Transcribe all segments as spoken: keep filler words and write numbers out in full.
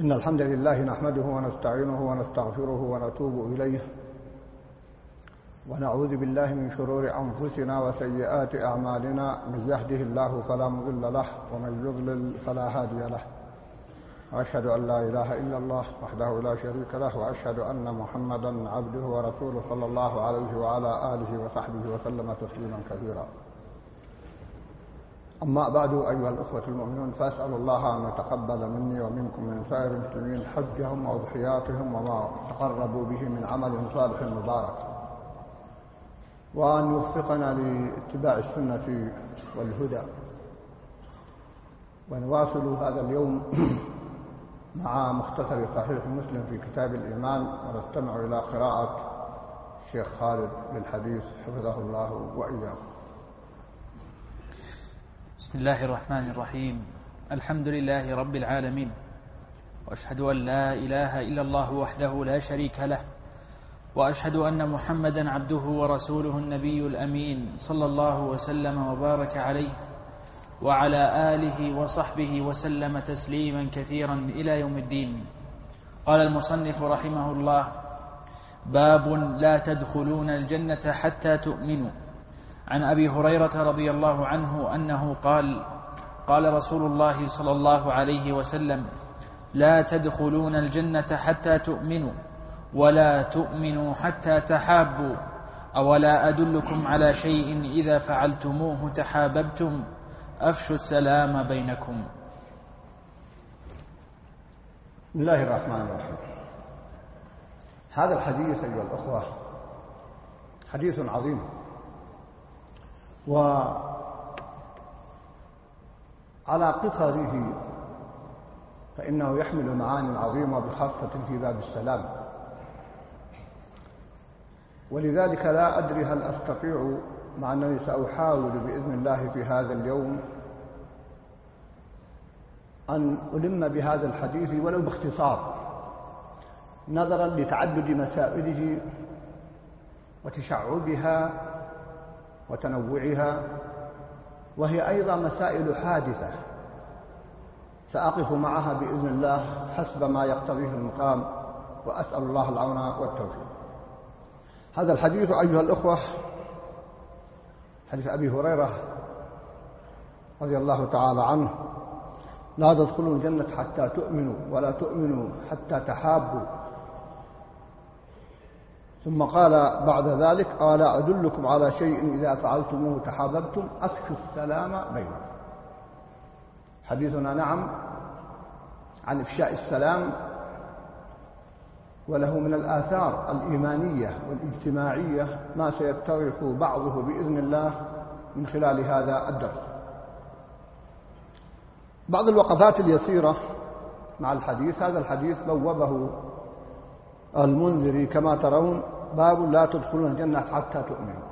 إن الحمد لله نحمده ونستعينه ونستغفره ونتوب إليه ونعوذ بالله من شرور أنفسنا وسيئات أعمالنا. من يهده الله فلا مضل له ومن يضلل فلا هادي له. وأشهد أن لا إله إلا الله وحده لا شريك له، وأشهد أن محمدا عبده ورسوله صلى الله عليه وعلى آله وصحبه وسلم تسليما كثيرا. أما بعد، أيها الأخوة المؤمنون، فأسأل الله أن يتقبل مني ومنكم من سائر المسلمين حجهم وأضحياتهم وما تقربوا به من عمل صالح مبارك، وأن يوفقنا لاتباع السنة والهدى. ونواصل هذا اليوم مع مختصر صحيح مسلم في كتاب الإيمان، ونستمع إلى قراءة الشيخ خالد للحديث حفظه الله وإياكم. بسم الله الرحمن الرحيم. الحمد لله رب العالمين، وأشهد أن لا إله إلا الله وحده لا شريك له، وأشهد أن محمدا عبده ورسوله النبي الأمين، صلى الله وسلم وبارك عليه وعلى آله وصحبه وسلم تسليما كثيرا إلى يوم الدين. قال المصنف رحمه الله: باب لا تدخلون الجنة حتى تؤمنوا. عن أبي هريرة رضي الله عنه أنه قال: قال رسول الله صلى الله عليه وسلم: لا تدخلون الجنة حتى تؤمنوا، ولا تؤمنوا حتى تحابوا، أولا أدلكم على شيء إذا فعلتموه تحاببتم، أفشوا السلام بينكم. بسم الله الرحمن الرحيم. هذا الحديث أيها الأخوة حديث عظيم، وعلى قصره فإنه يحمل معاني عظيمة بخاصة في باب السلام. ولذلك لا أدري هل أستطيع، مع أنني سأحاول بإذن الله في هذا اليوم أن ألم بهذا الحديث ولو باختصار، نظرا لتعدد مسائله وتشعبها وتنوعها، وهي أيضا مسائل حادثة سأقف معها بإذن الله حسب ما يقتضيه المقام، وأسأل الله العون والتوفيق. هذا الحديث أيها الأخوة حديث أبي هريرة رضي الله تعالى عنه: لا تدخلوا الجنة حتى تؤمنوا، ولا تؤمنوا حتى تحابوا. ثم قال بعد ذلك: ألا أدلكم على شيء إذا فعلتموه تحاببتم، أفشوا السلام بينكم. حديثنا نعم عن إفشاء السلام، وله من الآثار الإيمانية والاجتماعية ما سيتضح بعضه بإذن الله من خلال هذا الدرس. بعض الوقفات اليسيرة مع الحديث. هذا الحديث بوبه المنذري كما ترون: باب لا تدخلون الجنة حتى تؤمنوا،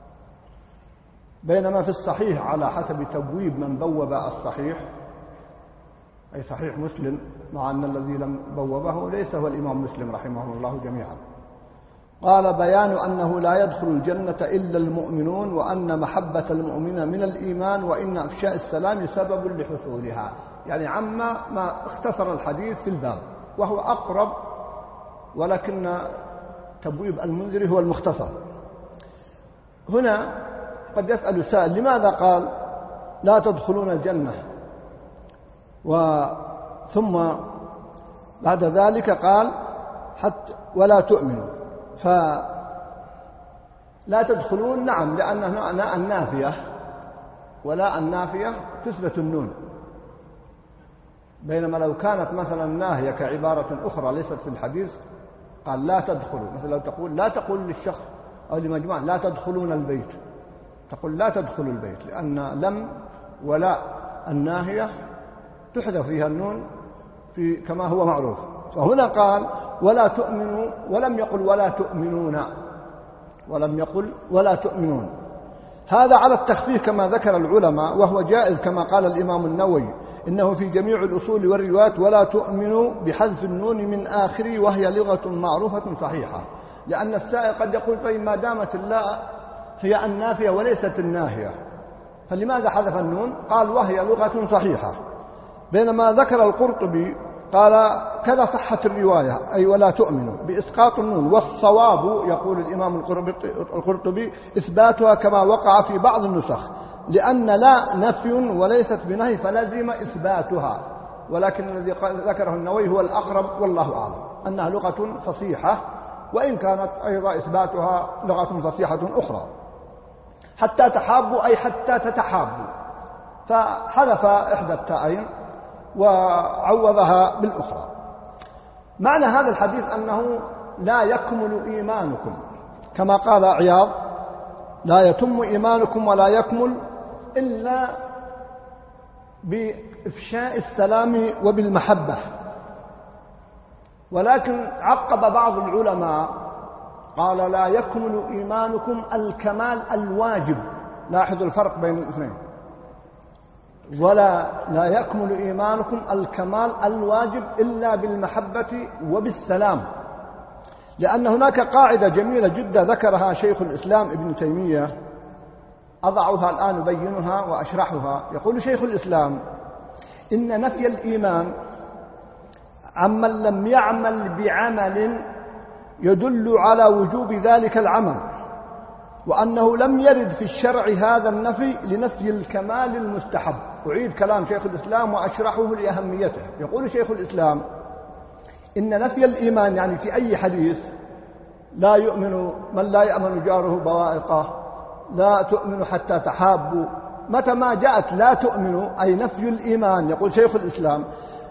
بينما في الصحيح على حسب تبويب من بوب الصحيح، أي صحيح مسلم، مع أن الذي لم بوبه ليس هو الإمام مسلم رحمه الله جميعا، قال: بيان أنه لا يدخل الجنة إلا المؤمنون، وأن محبة المؤمنين من الإيمان، وإن أفشاء السلام سبب لحصولها. يعني عما ما اختصر الحديث في الباب، وهو أقرب، ولكن تبويب المنذري هو المختصر. هنا قد يسأل سائل: لماذا قال لا تدخلون الجنة، وثم بعد ذلك قال حتى ولا تؤمنوا؟ فلا تدخلون نعم لأنه لا النافية، ولا النافية تثبت النون، بينما لو كانت مثلا ناهية كعبارة أخرى ليست في الحديث قال لا تدخلوا. مثلا لو تقول لا تقول للشخص أو لمجموعة لا تدخلون البيت، تقول لا تدخلوا البيت، لأن لم ولا الناهية تحذف فيها النون في كما هو معروف. فهنا قال ولا تؤمنوا، ولم يقل ولا تؤمنون، ولم يقل ولا تؤمنون. هذا على التخفيف كما ذكر العلماء، وهو جائز كما قال الإمام النووي: إنه في جميع الأصول والروايات ولا تؤمنوا بحذف النون من آخره، وهي لغة معروفة صحيحة. لأن السائل قد يقول: طيب ما دامت اللا هي النافية وليست الناهية، فلماذا حذف النون؟ قال: وهي لغة صحيحة. بينما ذكر القرطبي قال كذا صحة الرواية أي ولا تؤمنوا بإسقاط النون، والصواب يقول الإمام القرطبي إثباتها كما وقع في بعض النسخ، لأن لا نفي وليست بنهي فلزم إثباتها، ولكن الذي ذكره النووي هو الأقرب والله أعلم أنها لغة فصيحة، وإن كانت أيضا إثباتها لغة فصيحة أخرى. حتى تحابوا أي حتى تتحابوا، فحذف إحدى التاءين وعوضها بالأخرى. معنى هذا الحديث أنه لا يكمل إيمانكم، كما قال عياض لا يتم إيمانكم ولا يكمل إلا بإفشاء السلام وبالمحبة. ولكن عقب بعض العلماء قال لا يكمل إيمانكم الكمال الواجب، لاحظوا الفرق بين الاثنين، ولا لا يكمل إيمانكم الكمال الواجب إلا بالمحبة وبالسلام، لأن هناك قاعدة جميلة جدا ذكرها شيخ الإسلام ابن تيمية، أضعها الآن أبينها وأشرحها. يقول شيخ الإسلام إن نفي الإيمان عمن لم يعمل بعمل يدل على وجوب ذلك العمل، وأنه لم يرد في الشرع هذا النفي لنفي الكمال المستحب. أعيد كلام شيخ الإسلام وأشرحه لأهميته. يقول شيخ الإسلام إن نفي الإيمان يعني في أي حديث لا يؤمن من لا يأمن جاره بوائقه، لا تؤمن حتى تحابوا، متى ما جاءت لا تؤمن أي نفي الإيمان، يقول شيخ الإسلام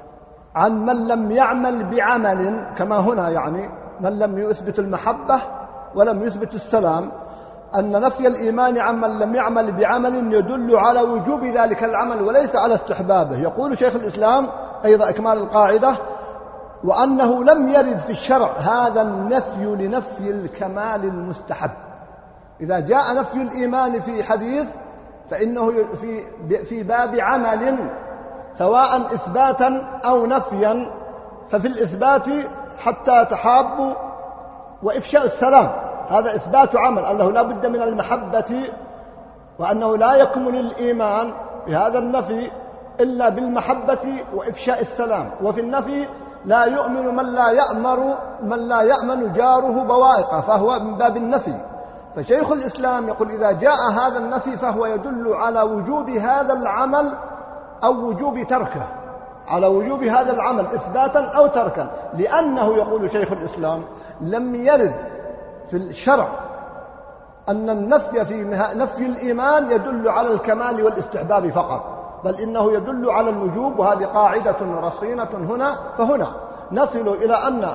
عن من لم يعمل بعمل، كما هنا يعني من لم يثبت المحبة ولم يثبت السلام، أن نفي الإيمان عن من لم يعمل بعمل يدل على وجوب ذلك العمل وليس على استحبابه. يقول شيخ الإسلام أيضا إكمال القاعدة وأنه لم يرد في الشرع هذا النفي لنفي الكمال المستحب. إذا جاء نفي الإيمان في حديث فإنه في في باب عمل سواء إثباتا أو نفيا، ففي الإثبات حتى تحابوا وإفشاء السلام، هذا إثبات عمل أنه لا بد من المحبة، وأنه لا يكمل الإيمان بهذا النفي إلا بالمحبة وإفشاء السلام. وفي النفي لا يؤمن من لا يأمر من لا يأمن جاره بوائقه، فهو من باب النفي. فشيخ الإسلام يقول إذا جاء هذا النفي فهو يدل على وجوب هذا العمل أو وجوب تركه، على وجوب هذا العمل إثباتا أو تركا، لأنه يقول شيخ الإسلام لم يرد في الشرع أن النفي في نفي الإيمان يدل على الكمال والاستحباب فقط، بل إنه يدل على الوجوب، وهذه قاعدة رصينة هنا. فهنا نصل إلى أن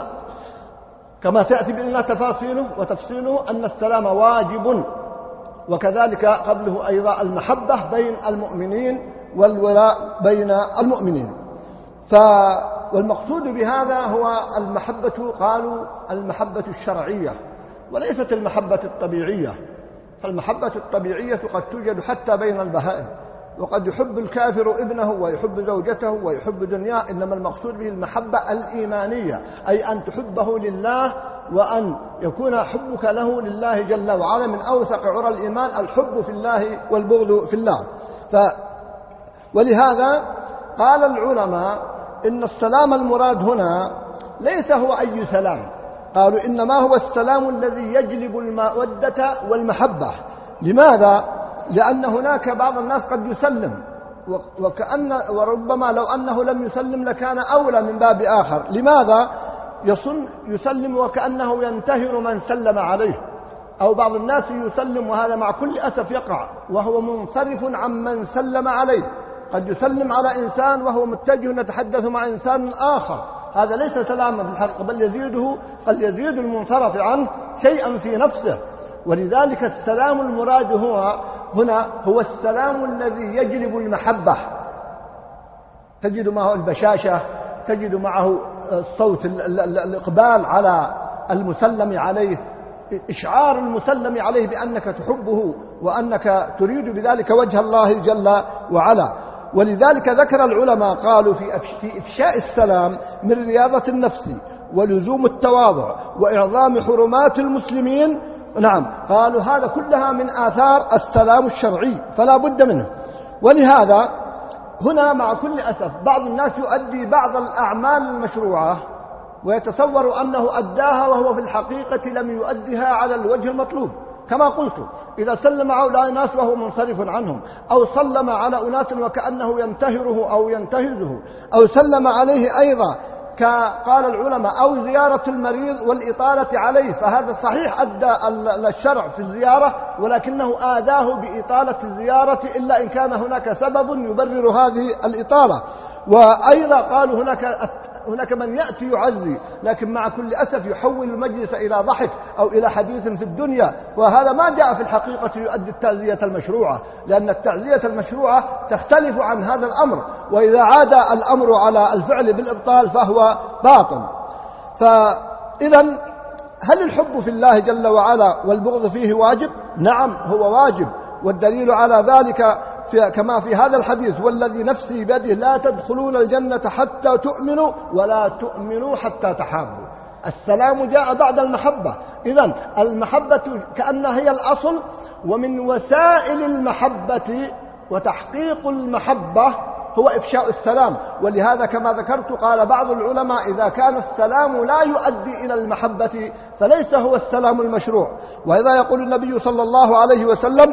كما تأتي بإذن الله تفاصيله وتفصيله أن السلام واجب، وكذلك قبله أيضا المحبة بين المؤمنين والولاء بين المؤمنين. ف والمقصود بهذا هو المحبة، قالوا المحبة الشرعية وليست المحبة الطبيعية، فالمحبة الطبيعية قد توجد حتى بين البهائم، وقد يحب الكافر ابنه ويحب زوجته ويحب دنياه، إنما المقصود به المحبة الإيمانية، أي أن تحبه لله وأن يكون حبك له لله جل وعلا. من أوثق عرى الإيمان الحب في الله والبغض في الله. ف ولهذا قال العلماء إن السلام المراد هنا ليس هو أي سلام، قالوا إنما هو السلام الذي يجلب المودة والمحبة. لماذا؟ لأن هناك بعض الناس قد يسلم وكأن وربما لو أنه لم يسلم لكان أولى من باب آخر. لماذا؟ يصن يسلم وكأنه ينتهر من سلم عليه، أو بعض الناس يسلم وهذا مع كل أسف يقع وهو منصرف عن من سلم عليه، قد يسلم على إنسان وهو متجه يتحدث مع إنسان آخر، هذا ليس سلاما في الحقيقة، بل يزيده بل يزيد المنصرف عنه شيئا في نفسه. ولذلك السلام المراد هو هنا هو السلام الذي يجلب المحبة، تجد معه البشاشة، تجد معه الصوت الإقبال على المسلم عليه، إشعار المسلم عليه بأنك تحبه وأنك تريد بذلك وجه الله جل وعلا. ولذلك ذكر العلماء قالوا في إفشاء السلام من رياضة النفس ولزوم التواضع وإعظام حرمات المسلمين، نعم قالوا هذا كلها من آثار السلام الشرعي فلا بد منه. ولهذا هنا مع كل أسف بعض الناس يؤدي بعض الأعمال المشروعة ويتصور أنه أداها وهو في الحقيقة لم يؤدها على الوجه المطلوب. كما قلت، إذا سلم على ناس وهو منصرف عنهم، أو سلم على أناس وكأنه ينتهره أو ينتهزه، أو سلم عليه أيضا قال العلماء أو زيارة المريض والإطالة عليه، فهذا صحيح أدى الشرع في الزيارة، ولكنه آذاه بإطالة الزيارة إلا إن كان هناك سبب يبرر هذه الإطالة. وأيضا قالوا هناك هناك من يأتي يعزي، لكن مع كل أسف يحول المجلس إلى ضحك أو إلى حديث في الدنيا، وهذا ما جاء في الحقيقة يؤدي التعزية المشروعة، لأن التعزية المشروعة تختلف عن هذا الأمر، وإذا عاد الأمر على الفعل بالإبطال فهو باطل. فإذا هل الحب في الله جل وعلا والبغض فيه واجب؟ نعم هو واجب، والدليل على ذلك في كما في هذا الحديث: والذي نفسي بيده لا تدخلون الجنة حتى تؤمنوا ولا تؤمنوا حتى تحابوا. السلام جاء بعد المحبة، إذن المحبة كأنها هي الأصل، ومن وسائل المحبة وتحقيق المحبة هو إفشاء السلام. ولهذا كما ذكرت قال بعض العلماء: إذا كان السلام لا يؤدي إلى المحبة فليس هو السلام المشروع. وإذا يقول النبي صلى الله عليه وسلم: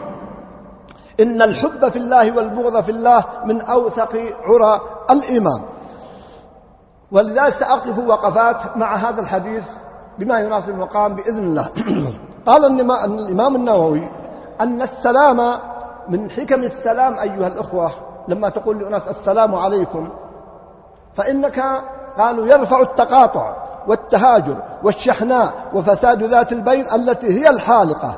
إن الحب في الله والبغض في الله من أوثق عرى الإيمان. ولذلك سأقف وقفات مع هذا الحديث بما يناسب المقام بإذن الله. قال الإمام النووي أن السلام من حكم السلام أيها الأخوة، لما تقول لأناس السلام عليكم فإنك قالوا يرفع التقاطع والتهاجر والشحناء وفساد ذات البين التي هي الحالقة،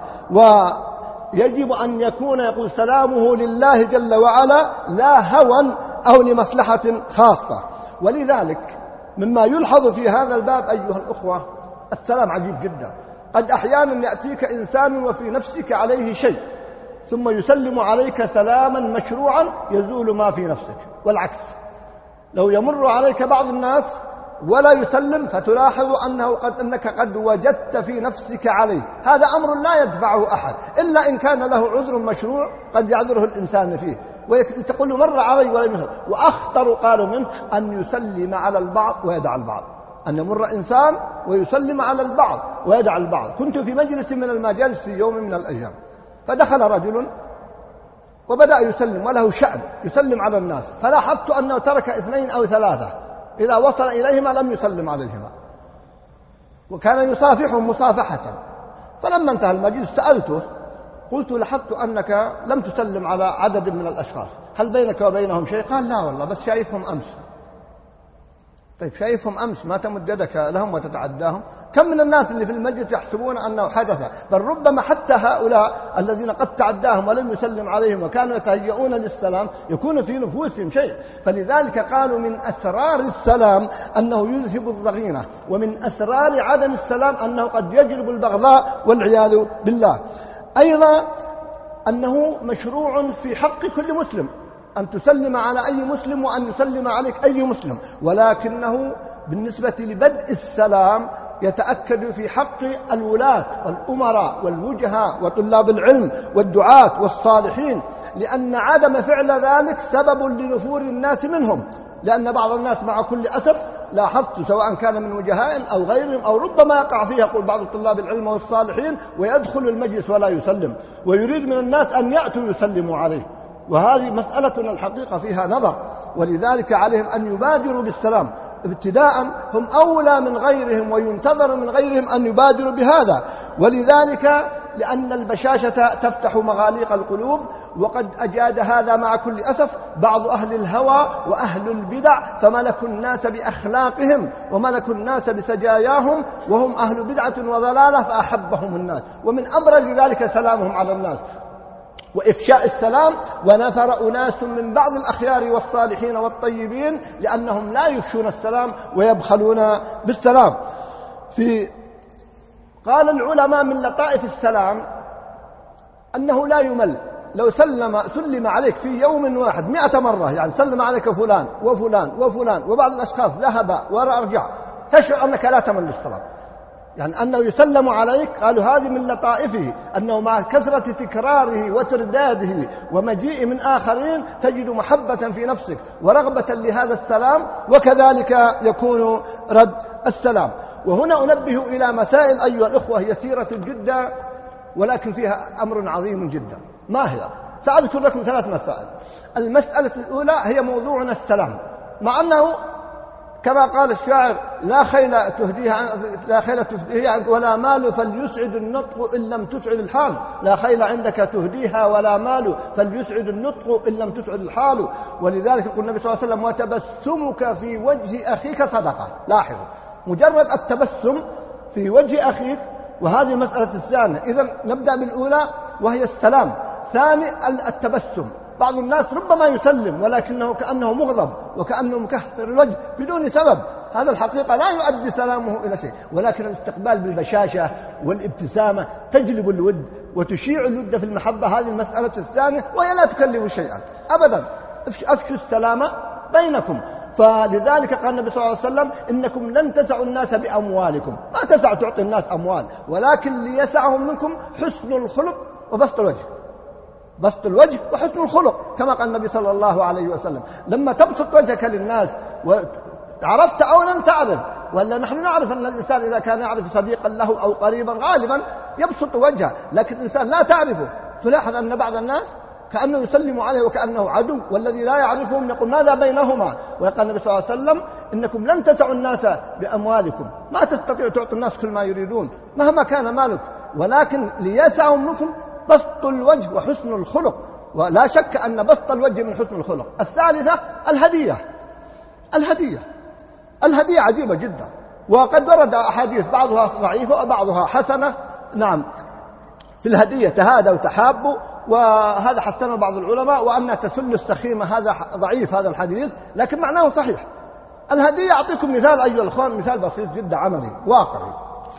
ويجب أن يكون يقول سلامه لله جل وعلا لا هوى أو لمصلحة خاصة. ولذلك مما يلحظ في هذا الباب أيها الأخوة السلام عجيب جدا. قد أحيانا يأتيك إنسان وفي نفسك عليه شيء ثم يسلم عليك سلاما مشروعا يزول ما في نفسك، والعكس لو يمر عليك بعض الناس ولا يسلم فتلاحظ أنه قد أنك قد وجدت في نفسك عليه. هذا أمر لا يدفعه أحد إلا إن كان له عذر مشروع قد يعذره الإنسان فيه، وتقول له مر علي ولا يسلم. وأخطر قالوا منه أن يسلم على البعض ويدع البعض، أن يمر إنسان ويسلم على البعض ويدع البعض. كنت في مجلس من المجالس في يوم من الأيام، فدخل رجل وبدأ يسلم وله شأن يسلم على الناس، فلاحظت أنه ترك اثنين أو ثلاثة إذا وصل إليهما لم يسلم عليهما، وكان يصافحهم مصافحة. فلما انتهى المجلس سألته، قلت لاحظت أنك لم تسلم على عدد من الأشخاص، هل بينك وبينهم شيء؟ قال لا والله، بس شايفهم أمس. طيب شايفهم أمس ما تمد يدك لهم وتتعداهم؟ كم من الناس اللي في المجلس يحسبون أنه حدث، بل ربما حتى هؤلاء الذين قد تعداهم ولم يسلم عليهم وكانوا يتهيئون للسلام يكون في نفوسهم شيء. فلذلك قالوا من أسرار السلام أنه يذهب الضغينة، ومن أسرار عدم السلام أنه قد يجلب البغضاء والعياذ بالله. أيضا أنه مشروع في حق كل مسلم أن تسلم على أي مسلم وأن يسلم عليك أي مسلم، ولكنه بالنسبة لبدء السلام يتأكد في حق الولاة والأمراء والوجهاء وطلاب العلم والدعاة والصالحين، لأن عدم فعل ذلك سبب لنفور الناس منهم. لأن بعض الناس مع كل أسف لاحظت سواء كان من وجهاء أو غيرهم أو ربما يقع فيه يقول بعض طلاب العلم والصالحين ويدخل المجلس ولا يسلم، ويريد من الناس أن يأتوا يسلموا عليه، وهذه مسألة الحقيقة فيها نظر. ولذلك عليهم أن يبادروا بالسلام ابتداء، هم أولى من غيرهم وينتظر من غيرهم أن يبادروا بهذا. ولذلك لأن البشاشة تفتح مغاليق القلوب، وقد أجاد هذا مع كل أسف بعض أهل الهوى وأهل البدع، فملكوا الناس بأخلاقهم وملكوا الناس بسجاياهم، وهم أهل بدعة وضلالة فأحبهم الناس. ومن أبرز ذلك سلامهم على الناس وإفشاء السلام. ونفر أناس من بعض الأخيار والصالحين والطيبين لأنهم لا يفشون السلام ويبخلون بالسلام. في قال العلماء من لطائف السلام أنه لا يمل. لو سلم سلم عليك في يوم واحد مئة مرة، يعني سلم عليك فلان وفلان وفلان وبعض الأشخاص ذهب ورجع، تشعر أنك لا تمل السلام. يعني أنه يسلم عليك، قالوا هذه من لطائفه أنه مع كثرة تكراره وترداده ومجيء من آخرين تجد محبة في نفسك ورغبة لهذا السلام، وكذلك يكون رد السلام. وهنا أنبه إلى مسائل أيها الأخوة يسيرة جدا ولكن فيها أمر عظيم جدا. ما هي؟ سأذكر لكم ثلاث مسائل. المسألة الأولى هي موضوعنا السلام، مع أنه كما قال الشاعر لا خيل تهديها لا خيل تهديها ولا مال فليسعد النطق إن لم تسعد الحال. لا خيل عندك تهديها ولا مال فليسعد النطق إن لم تسعد الحال. ولذلك يقول النبي صلى الله عليه وسلم وتبسمك في وجه أخيك صدقة. لاحظوا، مجرد التبسم في وجه أخيك، وهذه المسألة الثانية. إذن نبدأ بالأولى وهي السلام. ثاني التبسم. بعض الناس ربما يسلم ولكنه كأنه مغضب وكأنه مكهر الوجه بدون سبب، هذا الحقيقة لا يؤدي سلامه إلى شيء، ولكن الاستقبال بالبشاشة والابتسامة تجلب الود وتشيع الود في المحبة. هذه المسألة الثانية وهي لا تكلف شيئا أبدا. أفشوا السلام بينكم. فلذلك قال النبي صلى الله عليه وسلم إنكم لن تسعوا الناس بأموالكم، ما تسع تعطي الناس أموال، ولكن ليسعهم منكم حسن الخلق وبسط الوجه. بسط الوجه وحسن الخلق كما قال النبي صلى الله عليه وسلم. لما تبسط وجهك للناس وعرفت أو لم تعرف، ولا نحن نعرف أن الإنسان إذا كان يعرف صديقا له أو قريبا غالبا يبسط وجهه، لكن الإنسان لا تعرفه تلاحظ أن بعض الناس كأنه يسلم عليه وكأنه عدو، والذي لا يعرفهم يقول ماذا بينهما. ويقول النبي صلى الله عليه وسلم إنكم لن تسعوا الناس بأموالكم، ما تستطيع تعطي الناس كل ما يريدون مهما كان مالك، ولكن ليسعهم منكم بسط الوجه وحسن الخلق. ولا شك أن بسط الوجه من حسن الخلق. الثالثة الهدية. الهدية الهدية عجيبة جدا، وقد ورد أحاديث بعضها ضعيفة وبعضها حسنة. نعم، في الهدية تهادوا وتحابوا، وهذا حسنه بعض العلماء، وأن تسل السخيمة هذا ضعيف هذا الحديث، لكن معناه صحيح. الهدية أعطيكم مثال أيها الأخوان، مثال بسيط جدا عملي واقعي.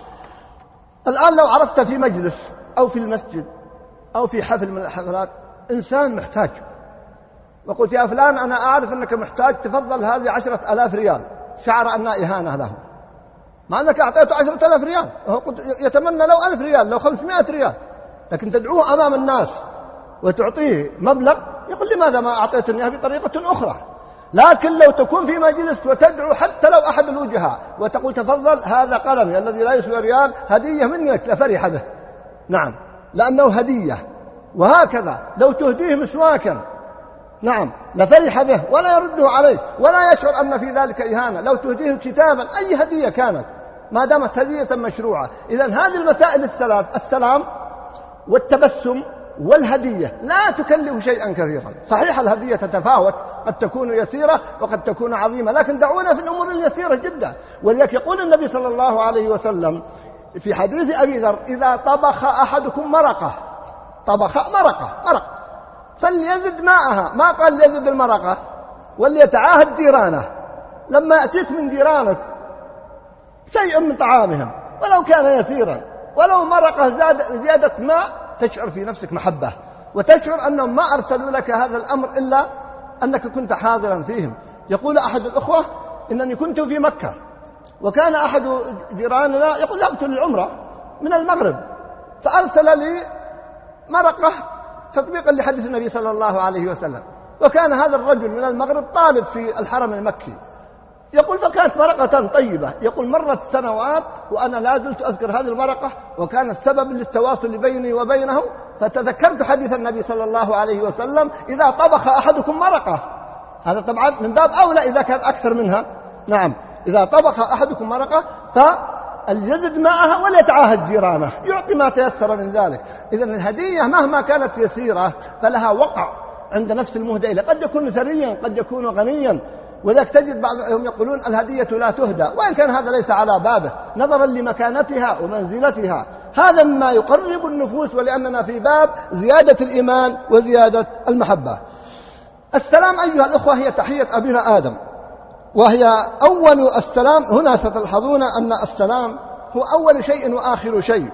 الآن لو عرفت في مجلس أو في المسجد أو في حفل من الحفلات إنسان محتاج، وقلت يا فلان أنا أعرف أنك محتاج، تفضل هذه عشرة ألاف ريال، شعر أنها إهانة له، مع أنك أعطيته عشرة ألاف ريال، وهو يتمنى لو ألف ريال لو خمسمائة ريال، لكن تدعوه أمام الناس وتعطيه مبلغ يقول لماذا ما أعطيتني بطريقة أخرى. لكن لو تكون في مجلس وتدعو حتى لو أحد الوجهاء وتقول تفضل هذا قلمي الذي لا يسوى ريال هدية منك، لفرح به. نعم، لأنه هدية. وهكذا لو تهديه مسواكا، نعم، لفرح به ولا يرده عليك ولا يشعر أن في ذلك إهانة. لو تهديه كتابا أي هدية كانت ما دامت هدية مشروعة. إذن هذه المسائل الثلاث، السلام والتبسم والهدية، لا تكلف شيئا كثيرا. صحيح الهدية تتفاوت، قد تكون يسيرة وقد تكون عظيمة، لكن دعونا في الأمور اليسيرة جدا. ولذلك يقول النبي صلى الله عليه وسلم في حديث أبي ذر إذا طبخ أحدكم مرقة، طبخ مرقة مرق فليزد ماءها، ما قال ليزد المرقة، وليتعاهد جيرانه. لما يأتيك من جيرانك شيء من طعامهم ولو كان يسيرا، ولو مرقة زاد زيادة ماء، تشعر في نفسك محبة، وتشعر أنهم ما أرسلوا لك هذا الأمر إلا أنك كنت حاضرا فيهم. يقول أحد الأخوة إنني كنت في مكة، وكان أحد جيراننا يقول ذهبت للعمرة من المغرب، فأرسل لي مرقة تطبيقا لحديث النبي صلى الله عليه وسلم، وكان هذا الرجل من المغرب طالب في الحرم المكي. يقول فكانت مرقة طيبة. يقول مرت سنوات وأنا لا زلت أذكر هذه المرقة، وكان السبب للتواصل بيني وبينه، فتذكرت حديث النبي صلى الله عليه وسلم إذا طبخ أحدكم مرقة. هذا طبعا من باب أولى إذا كان أكثر منها. نعم، إذا طبخ أحدكم مرقة فليزد ماءها وليتعاهد جيرانه، يعطي ما تيسر من ذلك. إذن الهدية مهما كانت يسيرة فلها وقع عند نفس المهدى إليه، قد يكون ثريا قد يكون غنيا. وذلك تجد بعضهم يقولون الهدية لا تهدى، وإن كان هذا ليس على بابه نظرا لمكانتها ومنزلتها، هذا مما يقرب النفوس، ولأننا في باب زيادة الإيمان وزيادة المحبة. السلام أيها الأخوة هي تحية أبينا آدم، وهي أول السلام. هنا ستلحظون أن السلام هو أول شيء وآخر شيء.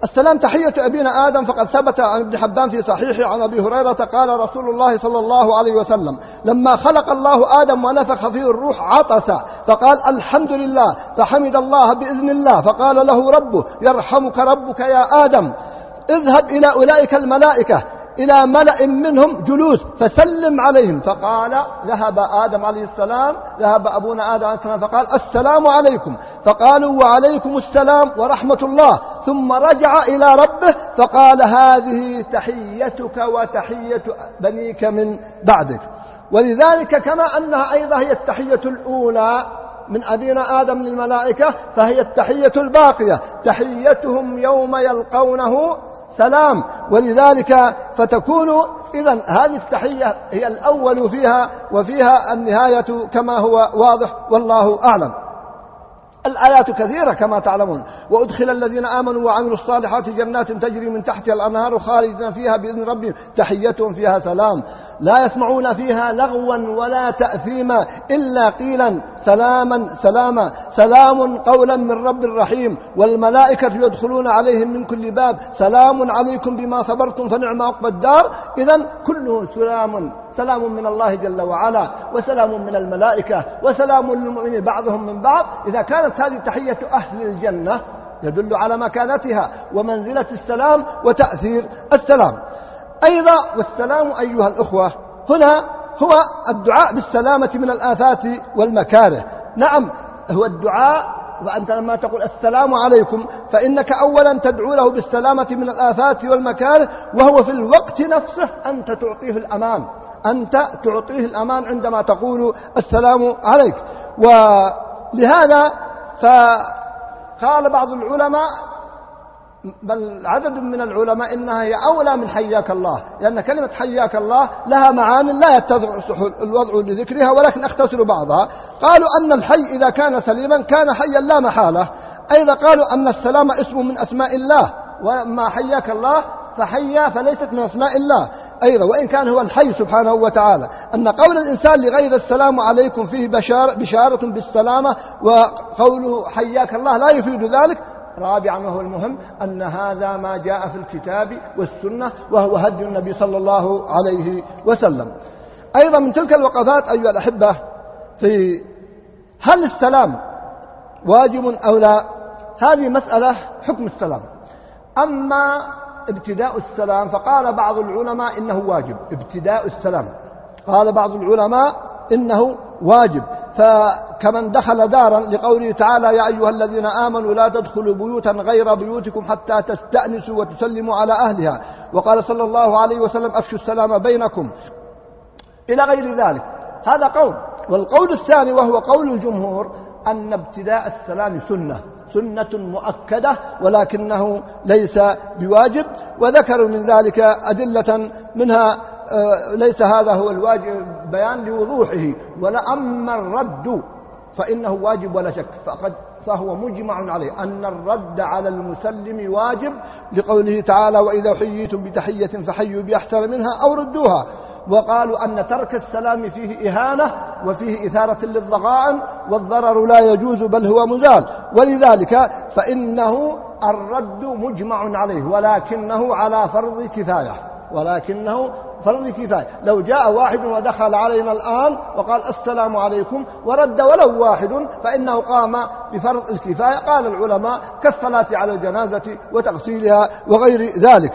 السلام تحية أبينا آدم، فقد ثبت عن ابن حبان في صحيحه عن أبي هريرة قال رسول الله صلى الله عليه وسلم: لما خلق الله آدم ونفخ فيه الروح عطس فقال: الحمد لله، فحمد الله بإذن الله، فقال له ربه: يرحمك ربك يا آدم، اذهب إلى أولئك الملائكة إلى ملأ منهم جلوس فسلم عليهم. فقال: ذهب آدم عليه السلام ذهب أبونا آدم عليه السلام فقال: السلام عليكم، فقالوا: وعليكم السلام ورحمة الله، ثم رجع إلى ربه فقال: هذه تحيتك وتحية بنيك من بعدك. ولذلك كما أنها أيضا هي التحية الأولى من أبينا آدم للملائكة، فهي التحية الباقية، تحيتهم يوم يلقونه سلام. ولذلك فتكون إذن هذه التحية هي الأول فيها وفيها النهاية كما هو واضح والله أعلم. الآيات كثيرة كما تعلمون. وأدخل الذين آمنوا وعملوا الصالحات جنات تجري من تحتها الأنهار خالدين فيها بإذن ربهم تحيتهم فيها سلام، لا يسمعون فيها لغوا ولا تأثيما إلا قيلا سلاما سلاما، سلام قولا من رب رحيم. والملائكة يدخلون عليهم من كل باب سلام عليكم بما صبرتم فنعم عقبى الدار. إذن كله سلام، سلام من الله جل وعلا، وسلام من الملائكة، وسلام للمؤمنين بعضهم من بعض. إذا كانت هذه تحية أهل الجنة يدل على مكانتها ومنزلة السلام وتأثير السلام. أيضا والسلام أيها الأخوة هنا هو الدعاء بالسلامة من الآفات والمكاره. نعم، هو الدعاء، وأنت لما تقول السلام عليكم فإنك أولا تدعو له بالسلامة من الآفات والمكاره، وهو في الوقت نفسه أنت تعطيه الأمان، أنت تعطيه الأمان عندما تقول السلام عليك. ولهذا فقال بعض العلماء، بل عدد من العلماء، إنها هي أولى من حياك الله، لأن كلمة حياك الله لها معان لا يتضح الوضع لذكرها، ولكن أختصر بعضها. قالوا أن الحي إذا كان سليما كان حيا لا محالة. أيضا قالوا أن السلام اسم من أسماء الله، وما حياك الله فحيا فليست من أسماء الله أيضا، وإن كان هو الحي سبحانه وتعالى. أن قول الإنسان لغير السلام عليكم فيه بشارة, بشارة بالسلامة، وقوله حياك الله لا يفيد ذلك. رابعا وهو المهم أن هذا ما جاء في الكتاب والسنة، وهو هدي النبي صلى الله عليه وسلم. أيضا من تلك الوقفات أيها الأحبة في هل السلام واجب أو لا، هذه مسألة حكم السلام. أما ابتداء السلام فقال بعض العلماء إنه واجب، ابتداء السلام قال بعض العلماء إنه واجب، فكمن دخل دارا لقوله تعالى: يا أيها الذين آمنوا لا تدخلوا بيوتا غير بيوتكم حتى تستأنسوا وتسلموا على أهلها، وقال صلى الله عليه وسلم: أفشوا السلام بينكم، إلى غير ذلك. هذا قول. والقول الثاني وهو قول الجمهور أن ابتداء السلام سنة سنة مؤكدة، ولكنه ليس بواجب، وذكروا من ذلك أدلة منها ليس هذا هو الواجب بيان لوضوحه، ولا أما الرد فإنه واجب ولا شك، فقد فهو مجمع عليه أن الرد على المسلم واجب، لقوله تعالى: وإذا حييتم بتحية فحيوا بأحسن منها أو ردوها. وقالوا أن ترك السلام فيه إهانة وفيه إثارة للضغائن، والضرر لا يجوز بل هو مزال. ولذلك فإنه الرد مجمع عليه، ولكنه على فرض كفاية، ولكنه فرض كفاية. لو جاء واحد ودخل علينا الآن وقال السلام عليكم ورد ولو واحد فإنه قام بفرض الكفاية. قال العلماء كالصلاة على الجنازة وتغسيلها وغير ذلك.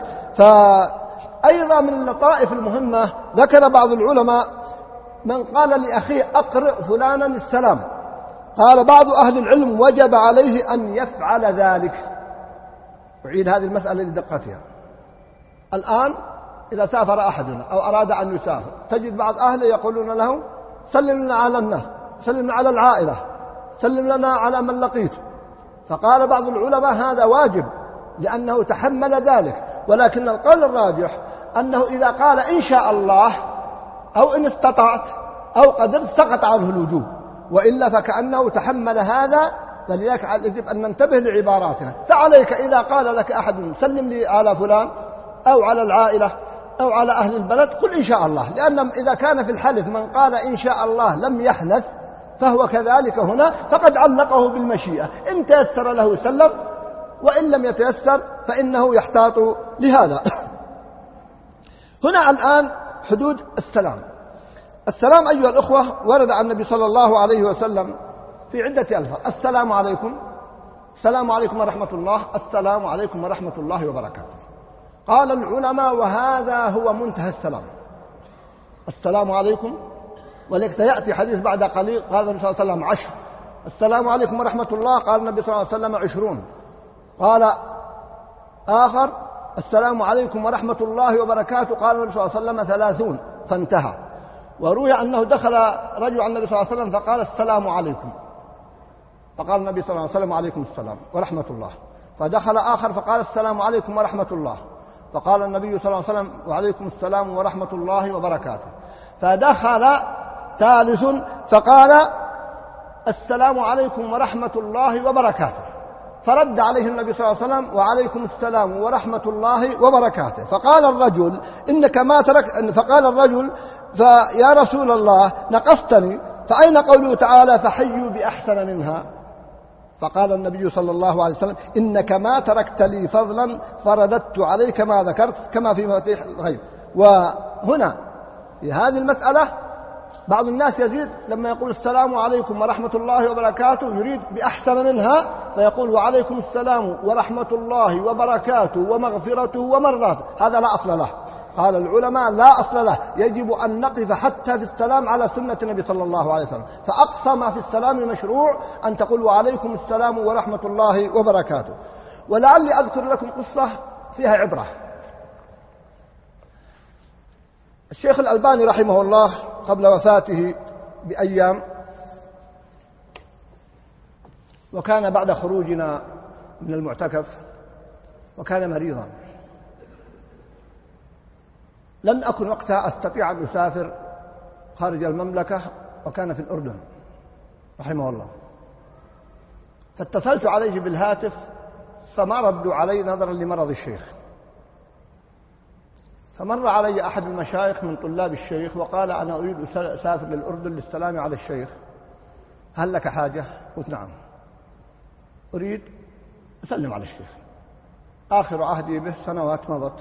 فأيضا من اللطائف المهمة ذكر بعض العلماء من قال لأخيه: أقرئ فلانا السلام، قال بعض أهل العلم: وجب عليه أن يفعل ذلك. أعيد هذه المسألة لدقتها. الآن إذا سافر أحدنا أو أراد أن يسافر، تجد بعض أهله يقولون له: سلم لنا على الناس، سلم على العائلة، سلم لنا على من لقيت. فقال بعض العلماء: هذا واجب لأنه تحمل ذلك، ولكن القول الراجح أنه إذا قال إن شاء الله أو إن استطعت أو قدرت سقط عنه الوجوب، وإلا فكأنه تحمل هذا. فلذلك يجب أن ننتبه لعباراتنا. فعليك إذا قال لك أحد: سلم لي على فلان أو على العائلة أو على أهل البلد، قل إن شاء الله، لأن إذا كان في الحلف من قال إن شاء الله لم يحنث فهو كذلك هنا، فقد علقه بالمشيئة. إن تيسر له سلم، وإن لم يتيسر فإنه يحتاط لهذا. هنا الآن حدود السلام. السلام أيها الأخوة ورد عن النبي صلى الله عليه وسلم في عدة ألفاظ: السلام عليكم، السلام عليكم ورحمة الله، السلام عليكم ورحمة الله وبركاته. قال العلماء وهذا هو منتهى السلام، السلام عليكم. ولذلك سيأتي حديث بعد قليل قال النبي صلى الله عليه وسلم عشر. السلام عليكم ورحمة الله قال النبي صلى الله عليه وسلم عشرون. قال آخر السلام عليكم ورحمة الله وبركاته قال النبي صلى الله عليه وسلم ثلاثون، فانتهى. وروي أنه دخل رجل عن النبي صلى الله عليه وسلم فقال السلام عليكم، فقال النبي صلى الله عليه وسلم وعليكم السلام ورحمة الله. فدخل آخر فقال السلام عليكم ورحمة الله، فقال النبي صلى الله عليه وسلم وعليكم السلام ورحمة الله وبركاته. فدخل ثالث فقال السلام عليكم ورحمة الله وبركاته، فرد عليه النبي صلى الله عليه وسلم وعليكم السلام ورحمة الله وبركاته. فقال الرجل إنك ما ترك فقال الرجل فيا رسول الله نقصتني، فأين قوله تعالى فحيوا بأحسن منها؟ فقال النبي صلى الله عليه وسلم إنك ما تركت لي فضلا فرددت عليك ما ذكرت كما في مفاتيح الغيب. وهنا في هذه المسألة بعض الناس يزيد لما يقول السلام عليكم ورحمة الله وبركاته يريد بأحسن منها، فيقول وعليكم السلام ورحمة الله وبركاته ومغفرته ومرضاته. هذا لا أصل له. قال العلماء لا أصل له، يجب أن نقف حتى في السلام على سنة النبي صلى الله عليه وسلم. فأقصى ما في السلام مشروع أن تقول وعليكم السلام ورحمة الله وبركاته. ولعلي أذكر لكم قصة فيها عبرة. الشيخ الألباني رحمه الله قبل وفاته بأيام، وكان بعد خروجنا من المعتكف، وكان مريضا، لم أكن وقتها أستطيع أن أسافر خارج المملكة، وكان في الأردن رحمه الله. فاتصلت عليه بالهاتف فما ردوا علي نظرا لمرض الشيخ. فمر علي أحد المشايخ من طلاب الشيخ وقال أنا أريد أسافر للأردن للسلام على الشيخ، هل لك حاجة؟ قلت نعم، أريد أسلم على الشيخ. آخر عهدي به سنوات مضت،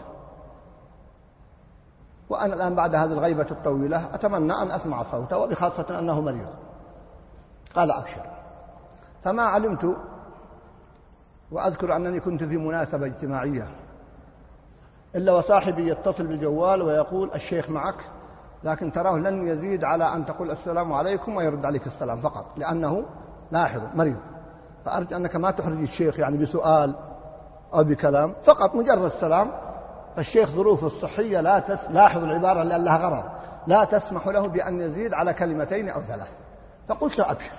وأنا الآن بعد هذه الغيبة الطويلة أتمنى أن أسمع صوته، وبخاصة أنه مريض. قال أبشر. فما علمت، وأذكر أنني كنت في مناسبة اجتماعية، إلا وصاحبي يتصل بالجوال ويقول الشيخ معك، لكن تراه لن يزيد على أن تقول السلام عليكم ويرد عليك السلام فقط، لأنه لاحظ مريض. فأرجو أنك ما تحرج الشيخ يعني بسؤال أو بكلام، فقط مجرد السلام. فالشيخ ظروفه الصحية لا تس... لاحظ العبارة لأن لها غرض، لا تسمح له بأن يزيد على كلمتين أو ثلاث. فقلت له أبشر.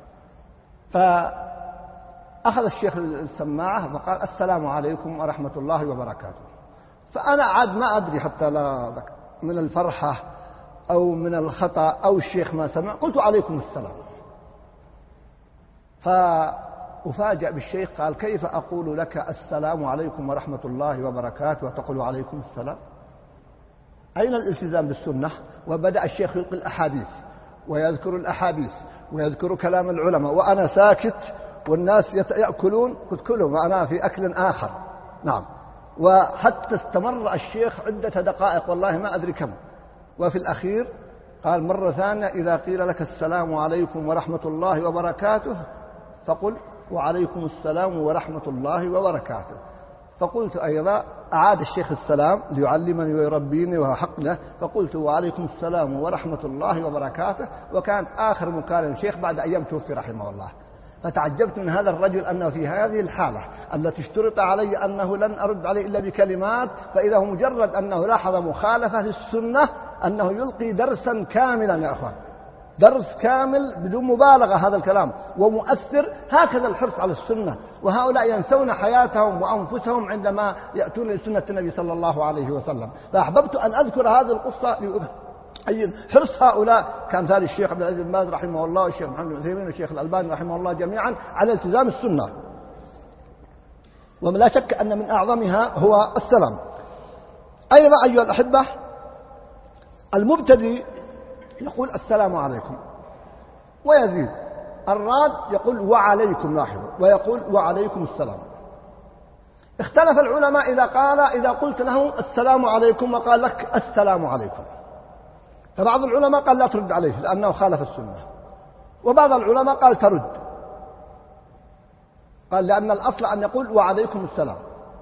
فأخذ الشيخ السماعة وقال السلام عليكم ورحمة الله وبركاته. فأنا عاد ما أدري حتى لا من الفرحة أو من الخطأ أو الشيخ ما سمع، قلت عليكم السلام. فأفاجأ بالشيخ قال كيف أقول لك السلام عليكم ورحمة الله وبركاته وتقول عليكم السلام؟ أين الالتزام بالسنة؟ وبدأ الشيخ يلقي الأحاديث ويذكر الأحاديث ويذكر كلام العلماء، وأنا ساكت والناس يأكلون، قلت كلوا معنا في أكل آخر. نعم. وحتى استمر الشيخ عدة دقائق والله ما أدري كم. وفي الأخير قال مرة ثانية إذا قيل لك السلام عليكم ورحمة الله وبركاته فقل وعليكم السلام ورحمة الله وبركاته. فقلت أيضا، أعاد الشيخ السلام ليعلمني ويربيني وحق له، فقلت وعليكم السلام ورحمة الله وبركاته. وكانت آخر مكالمة الشيخ بعد أيام توفي رحمه الله. فتعجبت من هذا الرجل أنه في هذه الحالة التي اشترط علي أنه لن أرد عليه إلا بكلمات، فإذا هو مجرد أنه لاحظ مخالفة للسنة أنه يلقي درسا كاملا يا أخوان، درس كامل بدون مبالغة هذا الكلام ومؤثر. هكذا الحرص على السنة، وهؤلاء ينسون حياتهم وأنفسهم عندما يأتون لسنة النبي صلى الله عليه وسلم. فأحببت أن أذكر هذه القصة لأبين حرص هؤلاء كأمثال الشيخ عبد العزيز بن باز رحمه الله والشيخ محمد بن عثيمين والشيخ الألباني رحمه الله جميعا على التزام السنة. ولا شك أن من أعظمها هو السلام. أيضا أيها الأحبة، المبتدئ يقول السلام عليكم ويزيد، الراد يقول وعليكم، لاحظوا، ويقول وعليكم السلام. اختلف العلماء إذا قال إذا قلت له السلام عليكم وقال لك السلام عليكم، فبعض العلماء قال لا ترد عليه لأنه خالف السنة، وبعض العلماء قال ترد، قال لأن الأصل أن يقول وعليكم السلام.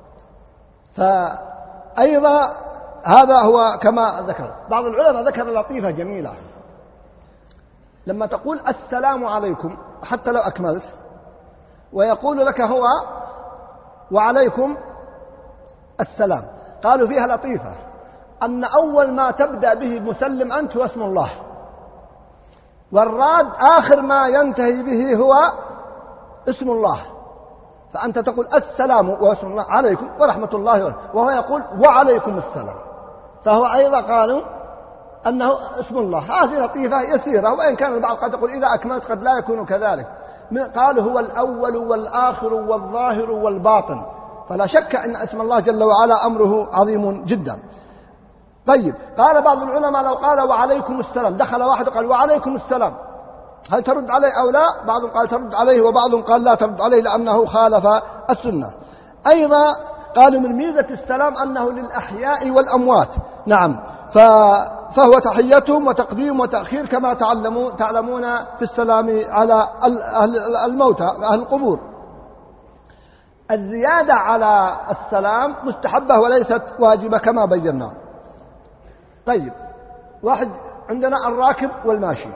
فأيضا هذا هو كما ذكر بعض العلماء، ذكر لطيفة جميلة، لما تقول السلام عليكم حتى لو أكملت ويقول لك هو وعليكم السلام، قالوا فيها لطيفة أن أول ما تبدأ به مسلم أنت هو اسم الله، والراد آخر ما ينتهي به هو اسم الله، فأنت تقول السلام واسم الله عليكم ورحمة الله وبركاته، وهو يقول وعليكم السلام، فهو أيضا قالوا أنه اسم الله. هذه لطيفة يسيرة، وإن كان البعض قد يقول إذا أكملت قد لا يكون كذلك. قالوا هو الأول والآخر والظاهر والباطن، فلا شك أن اسم الله جل وعلا أمره عظيم جدا. طيب، قال بعض العلماء لو قال وعليكم السلام، دخل واحد وقال وعليكم السلام، هل ترد عليه أو لا؟ بعضهم قال ترد عليه، وبعضهم قال لا ترد عليه لأنه خالف السنة. أيضا قالوا من ميزة السلام أنه للأحياء والأموات، نعم، فهو تحيتهم وتقديم وتأخير كما تعلمون في السلام على الموتى أهل القبور. الزيادة على السلام مستحبة وليست واجبة كما بينا. طيب، واحد عندنا الراكب والماشي،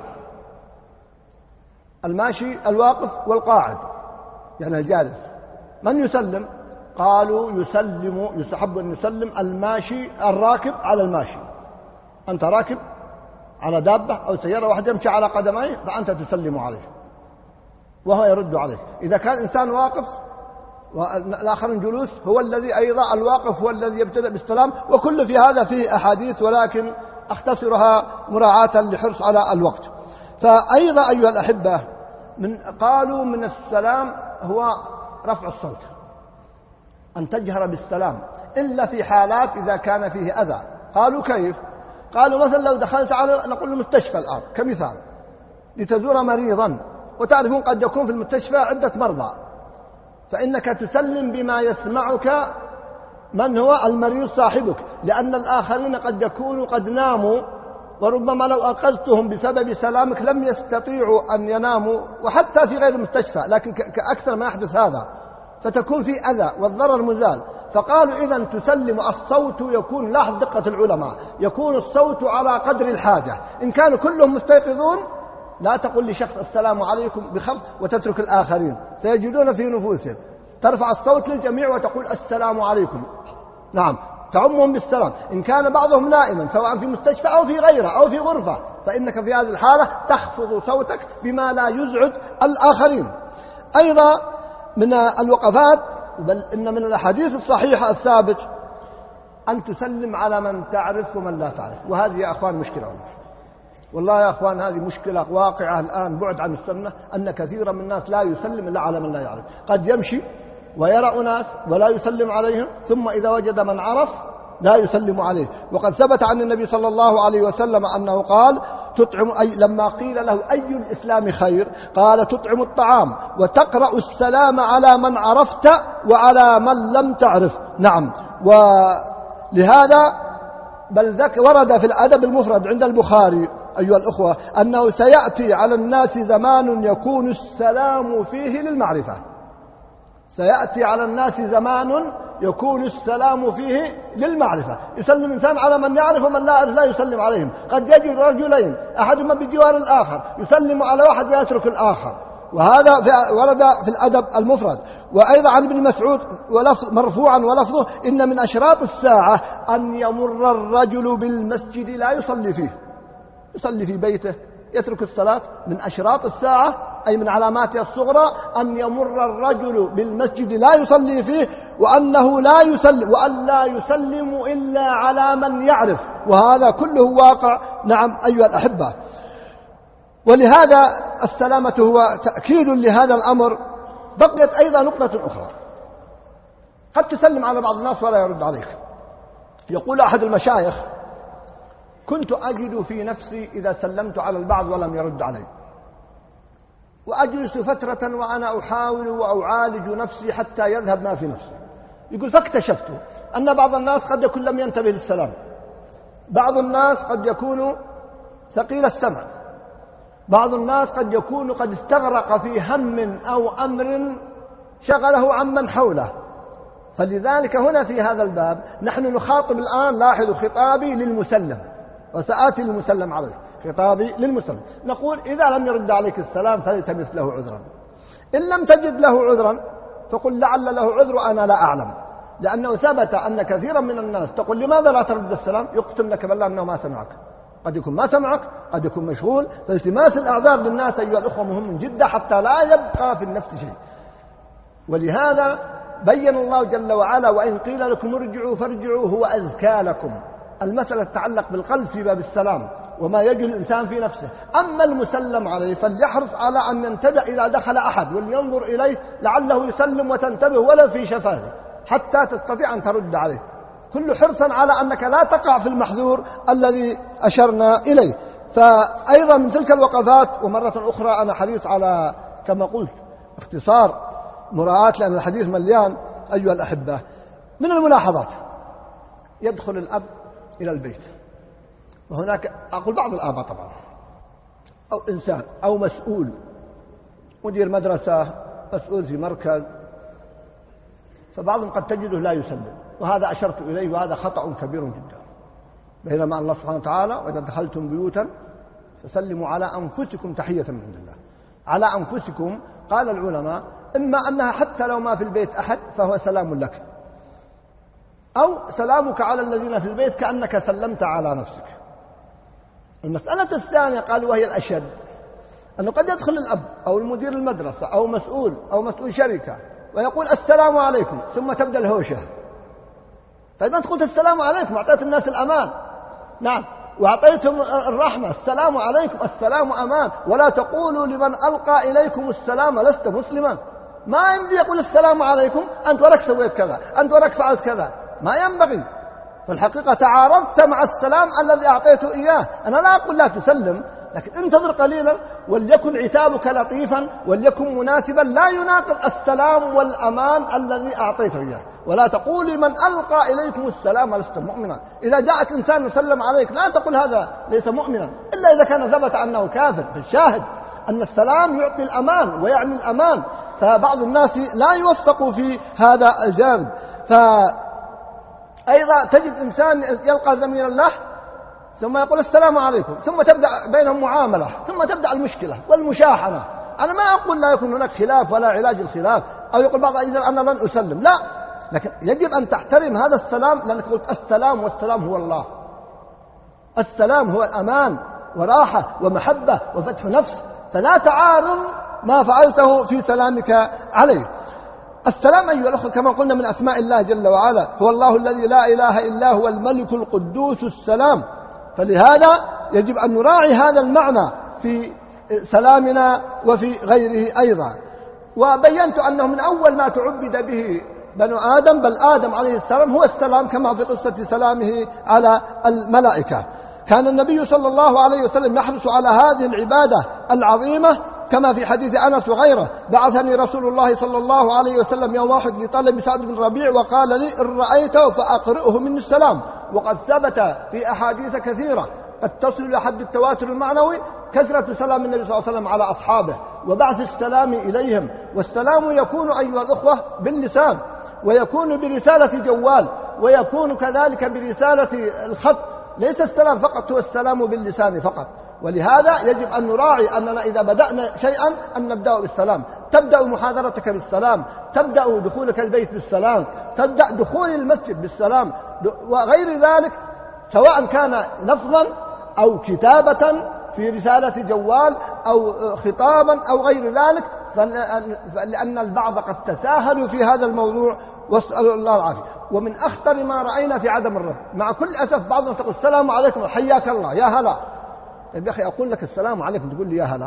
الماشي الواقف والقاعد يعني الجالس، من يسلم؟ قالوا يسلم، يستحب أن يسلم الماشي الراكب على الماشي. أنت راكب على دابة أو سيارة واحد يمشي على قدميه فأنت تسلم عليه وهو يرد عليك. إذا كان إنسان واقف والآخر جلوس، هو الذي أيضا الواقف هو الذي يبتدأ بالسلام. وكل في هذا فيه أحاديث ولكن أختصرها مراعاة لحرص على الوقت. فأيضا أيها الأحبة، من قالوا من السلام هو رفع الصوت، أن تجهر بالسلام إلا في حالات إذا كان فيه أذى. قالوا كيف؟ قالوا مثلا لو دخلت على نقول المستشفى الآن كمثال لتزور مريضا، وتعرفون قد يكون في المستشفى عدة مرضى، فإنك تسلم بما يسمعك من هو المريض صاحبك، لأن الآخرين قد يكونوا قد ناموا، وربما لو أنقذتهم بسبب سلامك لم يستطيعوا أن يناموا، وحتى في غير المستشفى، لكن كأكثر ما يحدث هذا، فتكون في أذى والضرر مزال. فقالوا إذن تسلم، الصوت يكون، لاحظ دقة العلماء، يكون الصوت على قدر الحاجة. إن كانوا كلهم مستيقظون لا تقل لشخص السلام عليكم بخفض وتترك الآخرين، سيجدون في نفوسهم، ترفع الصوت للجميع وتقول السلام عليكم، نعم، تعمهم بالسلام. إن كان بعضهم نائما سواء في مستشفى أو في غيره أو في غرفة، فإنك في هذه الحالة تخفض صوتك بما لا يزعج الآخرين. أيضا من الوقفات، بل إن من الأحاديث الصحيحة الثابت أن تسلم على من تعرف ومن لا تعرف. وهذه يا أخوان مشكلة، والله والله يا أخوان هذه مشكلة واقعة الآن، بعد عن السنة، أن كثيرا من الناس لا يسلم إلا على من لا يعرف. قد يمشي ويرى أناس ولا يسلم عليهم، ثم إذا وجد من عرف لا يسلم عليه. وقد ثبت عن النبي صلى الله عليه وسلم أنه قال تطعم، أي لما قيل له أي الإسلام خير قال تطعم الطعام وتقرأ السلام على من عرفت وعلى من لم تعرف. نعم، ولهذا بل ذك ورد في الأدب المفرد عند البخاري أيها الأخوة أنه سيأتي على الناس زمان يكون السلام فيه للمعرفة. سيأتي على الناس زمان يكون السلام فيه للمعرفة، يسلم إنسان على من يعرف ومن لا يعرف لا يسلم عليهم. قد يجد رجلين أحدهما بجوار الآخر يسلم على واحد ويترك الآخر، وهذا ورد في الأدب المفرد. وأيضا عن ابن مسعود مرفوعا ولفظه إن من أشراط الساعة أن يمر الرجل بالمسجد لا يصلي فيه، يصلي في بيته يترك الصلاة. من أشراط الساعة أي من علاماتها الصغرى أن يمر الرجل بالمسجد لا يصلي فيه، وأنه لا يسلم، وأن لا يسلم إلا على من يعرف، وهذا كله واقع. نعم أيها الأحبة، ولهذا السلامة هو تأكيد لهذا الأمر. بقيت أيضا نقطة أخرى، قد تسلم على بعض الناس ولا يرد عليك. يقول أحد المشايخ كنت أجد في نفسي إذا سلمت على البعض ولم يرد علي، وأجلس فترة وأنا أحاول وأعالج نفسي حتى يذهب ما في نفسي، يقول فاكتشفت أن بعض الناس قد يكون لم ينتبه للسلام، بعض الناس قد يكون ثقيل السمع، بعض الناس قد يكون قد استغرق في هم أو أمر شغله عمن حوله. فلذلك هنا في هذا الباب نحن نخاطب الآن، لاحظوا خطابي للمسلم وسآتي للمسلم عليه، خطابي للمسلم، نقول إذا لم يرد عليك السلام فلتمس له عذرا، إن لم تجد له عذرا فقل لعل له عذر أنا لا أعلم، لأنه ثبت أن كثيرا من الناس تقول لماذا لا ترد السلام، يقسم لك بالله أنه ما سمعك، قد يكون ما سمعك، قد يكون مشغول. فالتماس الأعذار للناس أيها الأخوة مهم جدا حتى لا يبقى في النفس شيء. ولهذا بين الله جل وعلا وإن قيل لكم ارجعوا فارجعوا هو أزكى لكم. المسألة تتعلق بالقلب في باب السلام وما يجد الإنسان في نفسه. أما المسلم عليه فليحرص على أن ينتبه إذا دخل أحد ولينظر إليه لعله يسلم وتنتبه ولو في شفاهه حتى تستطيع أن ترد عليه، كل حرصا على أنك لا تقع في المحذور الذي أشرنا إليه. فأيضا من تلك الوقفات، ومرة أخرى أنا حريص على كما قلت اختصار مراعاة لأن الحديث مليان أيها الأحبة، من الملاحظات يدخل الأب إلى البيت، وهناك أقول بعض الآباء طبعا أو إنسان أو مسؤول، مدير مدرسة، مسؤول في مركز، فبعضهم قد تجده لا يسلم، وهذا أشرت إليه وهذا خطأ كبير جدا. بينما الله سبحانه وتعالى وإذا دخلتم بيوتا فسلموا على أنفسكم تحية من عند الله. على أنفسكم قال العلماء إما أنها حتى لو ما في البيت أحد فهو سلام لك، أو سلامك على الذين في البيت كأنك سلمت على نفسك. المسألة الثانية قال وهي الأشد، أنه قد يدخل الأب أو المدير المدرسة أو مسؤول أو مسؤول شركة ويقول السلام عليكم ثم تبدأ الهوشة. فإذا أنت قلت السلام عليكم أعطيت الناس الأمان، نعم، وأعطيتهم الرحمة، السلام عليكم، السلام أمان، ولا تقولوا لمن ألقى إليكم السلام لست مسلما. ما ينبغي يقول السلام عليكم أنت ورك سويت كذا، أنت ورك فعلت كذا، ما ينبغي. فالحقيقة تعارضت مع السلام الذي أعطيته إياه. أنا لا أقول لا تسلم، لكن انتظر قليلا وليكن عتابك لطيفا وليكن مناسبا لا يناقض السلام والأمان الذي أعطيته إياه. ولا تقول لمن ألقى إليكم السلام لست مؤمنا. إذا جاءك إنسان يسلم عليك لا تقول هذا ليس مؤمنا إلا إذا كان ثبت أنه كافر. فالشاهد أن السلام يعطي الأمان ويعني الأمان، فبعض الناس لا يوفقوا في هذا الجانب. فأيضا تجد إنسان يلقى زميلا له ثم يقول السلام عليكم ثم تبدأ بينهم معاملة ثم تبدأ المشكلة والمشاحنة. أنا ما أقول لا يكون هناك خلاف ولا علاج الخلاف، أو يقول بعض إذا أنا لن أسلم، لا، لكن يجب أن تحترم هذا السلام، لأنك قلت السلام والسلام هو الله. السلام هو الأمان وراحة ومحبة وفتح نفس، فلا تعارض ما فعلته في سلامك عليه. السلام أيها الأخوة كما قلنا من أسماء الله جل وعلا، هو الله الذي لا إله إلا هو الملك القدوس السلام. فلهذا يجب أن نراعي هذا المعنى في سلامنا وفي غيره أيضا. وبينت أنه من أول ما تعبد به بنو آدم، بل آدم عليه السلام هو السلام، كما في قصة سلامه على الملائكة. كان النبي صلى الله عليه وسلم يحرص على هذه العبادة العظيمة، كما في حديث أنس وغيره: بعثني رسول الله صلى الله عليه وسلم يوم واحد لطلب سعد بن ربيع وقال لي إن رأيته فأقرئه مني السلام. وقد ثبت في أحاديث كثيرة قد تصل إلى حد التواتر المعنوي كثرة سلام النبي صلى الله عليه وسلم على أصحابه وبعث السلام إليهم. والسلام يكون أيها الأخوة باللسان، ويكون برسالة جوال، ويكون كذلك برسالة الخط. ليس السلام فقط هو السلام باللسان فقط. ولهذا يجب أن نراعي أننا إذا بدأنا شيئا أن نبدأ بالسلام. تبدأ محاضرتك بالسلام، تبدأ دخولك البيت بالسلام، تبدأ دخول المسجد بالسلام، وغير ذلك سواء كان لفظا أو كتابة في رسالة جوال أو خطابا أو غير ذلك، لأن البعض قد تساهلوا في هذا الموضوع، واسأل الله العافية. ومن أخطر ما رأينا في عدم الرد، مع كل أسف بعضهم تقول السلام عليكم حياك الله يا هلا. يا أخي أقول لك السلام عليكم تقول لي يا هلا؟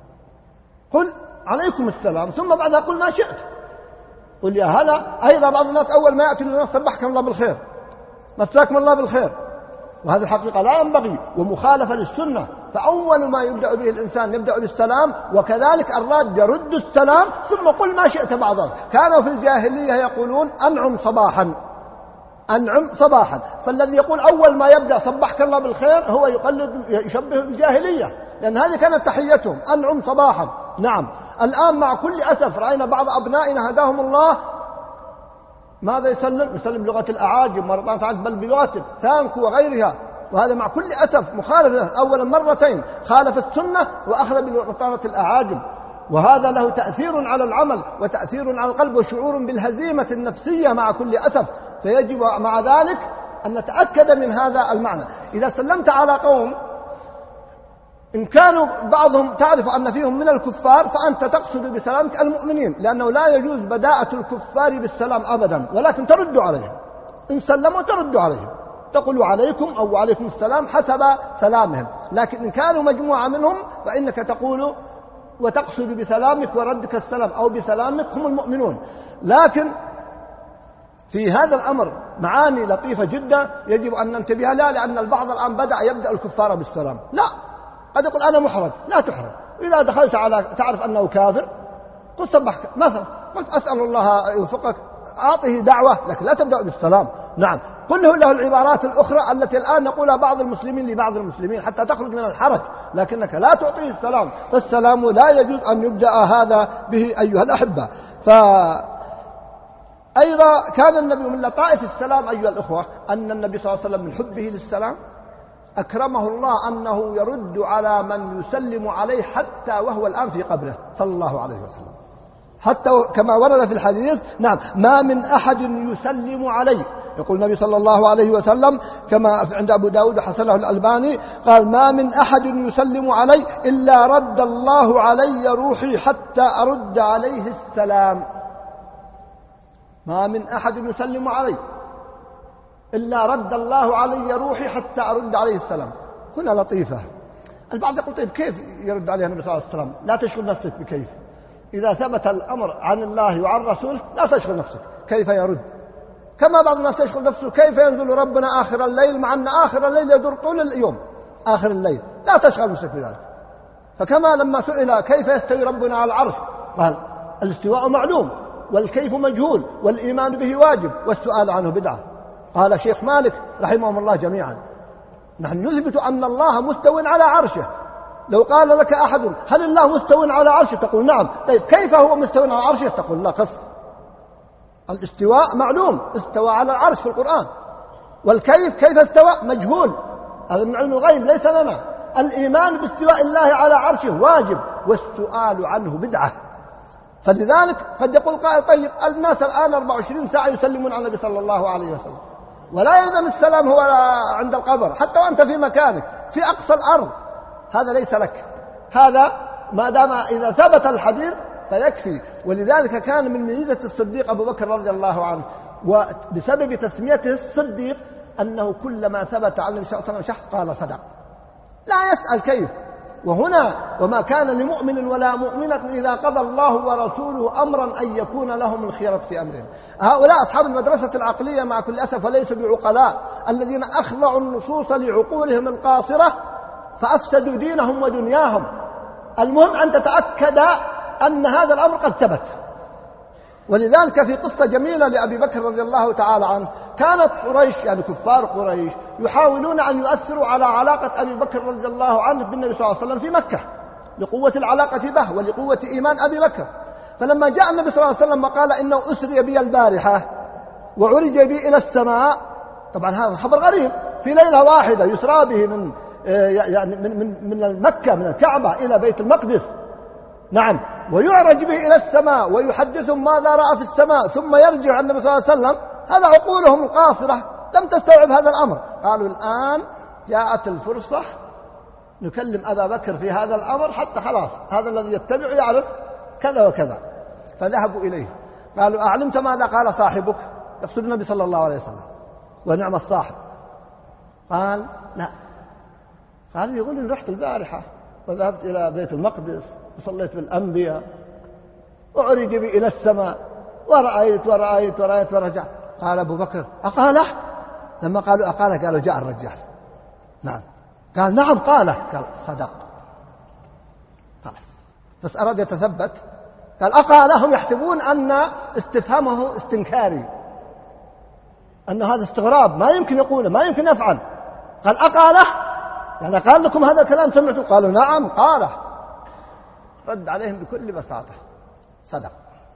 قل عليكم السلام ثم بعدها قل ما شئت، قل يا هلا. أيضا بعض الناس أول ما يأتي الناس صبحكم الله بالخير، مساكم الله بالخير، وهذه الحقيقة لا ينبغي ومخالفة للسنة. فأول ما يبدأ به الإنسان يبدأ بالسلام، وكذلك الراد يرد السلام ثم قل ما شئت بعد ذلك. كانوا في الجاهلية يقولون أنعم صباحا، أنعم صباحا. فالذي يقول أول ما يبدأ صبحك الله بالخير هو يقلد يشبه بالجاهلية، لأن هذه كانت تحيتهم أنعم صباحا. نعم. الآن مع كل أسف رأينا بعض أبنائنا هداهم الله ماذا يسلم؟ يسلم بلغة الأعاجم مرة بل بلغة ثانكو وغيرها، وهذا مع كل أسف مخالفة. أولا مرتين خالف السنة وأخذ بلغة الأعاجم، وهذا له تأثير على العمل وتأثير على القلب وشعور بالهزيمة النفسية مع كل أسف. فيجب مع ذلك أن نتأكد من هذا المعنى. إذا سلمت على قوم إن كانوا بعضهم تعرف أن فيهم من الكفار فأنت تقصد بسلامك المؤمنين، لأنه لا يجوز بداءة الكفار بالسلام أبدا، ولكن ترد عليهم. إن سلموا ترد عليهم، تقول عليكم أو عليكم السلام حسب سلامهم. لكن إن كانوا مجموعة منهم فإنك تقول وتقصد بسلامك وردك السلام أو بسلامك هم المؤمنون. لكن في هذا الأمر معاني لطيفة جدا يجب أن ننتبه لها، لأن البعض الآن بدأ يبدأ الكفار بالسلام. لا، قد يقول أنا محرج، لا تحرج. إذا دخلت على تعرف أنه كافر قل صبحك مثلا، قلت أسأل الله يوفقك، أعطه دعوة، لكن لا تبدأ بالسلام. نعم. قل له العبارات الأخرى التي الآن نقولها بعض المسلمين لبعض المسلمين حتى تخرج من الحرج، لكنك لا تعطيه السلام. فالسلام لا يجوز أن يبدأ هذا به أيها الأحبة. فأيضا كان النبي من لطائف السلام أيها الأخوة أن النبي صلى الله عليه وسلم من حبه للسلام أكرمه الله أنه يرد على من يسلم عليه حتى وهو الآن في قبره صلى الله عليه وسلم، حتى كما ورد في الحديث. نعم. ما من أحد يسلم عليه، يقول النبي صلى الله عليه وسلم كما عند أبو داود وحسنه الألباني قال ما من أحد يسلم علي إلا رد الله علي روحي حتى أرد عليه السلام. ما من أحد يسلم علي إلا رد الله علي روحي حتى أرد عليه السلام. هنا لطيفة. البعض يقول طيب كيف يرد عليه النبي صلى الله عليه وسلم؟ لا تشغل نفسك بكيف. إذا ثبت الأمر عن الله وعن رسوله لا تشغل نفسك كيف يرد. كما بعض الناس تشغل نفسه كيف ينزل ربنا آخر الليل، مع أن آخر الليل يدور طول اليوم آخر الليل، لا تشغل نفسك بذلك. فكما لما سئل كيف يستوي ربنا على العرش قال الاستواء معلوم والكيف مجهول والإيمان به واجب والسؤال عنه بدعة. قال شيخ مالك رحمهم الله جميعا نحن نثبت أن الله مستو على عرشه. لو قال لك أحد هل الله مستو على عرشه تقول نعم. طيب كيف هو مستو على عرشه؟ تقول لا قف. الاستواء معلوم، استوى على العرش في القرآن. والكيف كيف استوى مجهول، هذا من علم الغيب ليس لنا. الإيمان باستواء الله على عرشه واجب والسؤال عنه بدعة. فلذلك قد يقول قائل طيب الناس الآن أربعة وعشرين ساعة يسلمون على النبي صلى الله عليه وسلم ولا يلزم السلام هو عند القبر حتى وأنت في مكانك في أقصى الأرض، هذا ليس لك. هذا ما دام إذا ثبت الحديث فيكفي. ولذلك كان من ميزة الصديق أبو بكر رضي الله عنه وبسبب تسميته الصديق أنه كلما ثبت عن النبي صلى الله عليه وسلم شخص قال صدق، لا يسأل كيف. وهنا وما كان لمؤمن ولا مؤمنة إذا قضى الله ورسوله أمرا أن يكون لهم الخيرة في أمرهم. هؤلاء أصحاب المدرسة العقلية مع كل أسف وليسوا بعقلاء، الذين أخضعوا النصوص لعقولهم القاصرة فأفسدوا دينهم ودنياهم. المهم أن تتأكد أن هذا الأمر قد ثبت. ولذلك في قصة جميلة لأبي بكر رضي الله تعالى عنه، كانت قريش يعني كفار قريش يحاولون أن يؤثروا على علاقة أبي بكر رضي الله عنه بالنبي صلى الله عليه وسلم في مكة لقوة العلاقة به ولقوة إيمان أبي بكر. فلما جاء النبي صلى الله عليه وسلم وقال إنه أسري بي البارحة وعرج بي إلى السماء، طبعا هذا خبر غريب، في ليلة واحدة يسرى به من يعني من من من مكة من الكعبة إلى بيت المقدس، نعم، ويعرج به إلى السماء ويحدثهم ماذا رأى في السماء ثم يرجع النبي صلى الله عليه وسلم. هذا عقولهم القاصرة لم تستوعب هذا الأمر. قالوا الآن جاءت الفرصة نكلم أبا بكر في هذا الأمر حتى خلاص هذا الذي يتبع يعرف كذا وكذا. فذهبوا إليه قالوا أعلمت ماذا قال صاحبك؟ يقصد النبي صلى الله عليه وسلم ونعم الصاحب. قال لا. قالوا يقول إن رحت البارحة وذهبت إلى بيت المقدس وصليت بالأنبياء وعرج بي إلى السماء ورأيت ورأيت ورأيت ورجع. قال أبو بكر أقاله؟ لما قالوا أقاله قالوا جاء الرجال نعم. قال نعم قاله. قال صدق. خلاص. بس أراد يتثبت. قال أقالهم يحسبون أن استفهامه استنكاري، أن هذا استغراب ما يمكن يقوله ما يمكن يفعل. قال أقاله يعني قال لكم هذا الكلام سمعتم؟ قالوا نعم قاله. رد عليهم بكل بساطة صدق.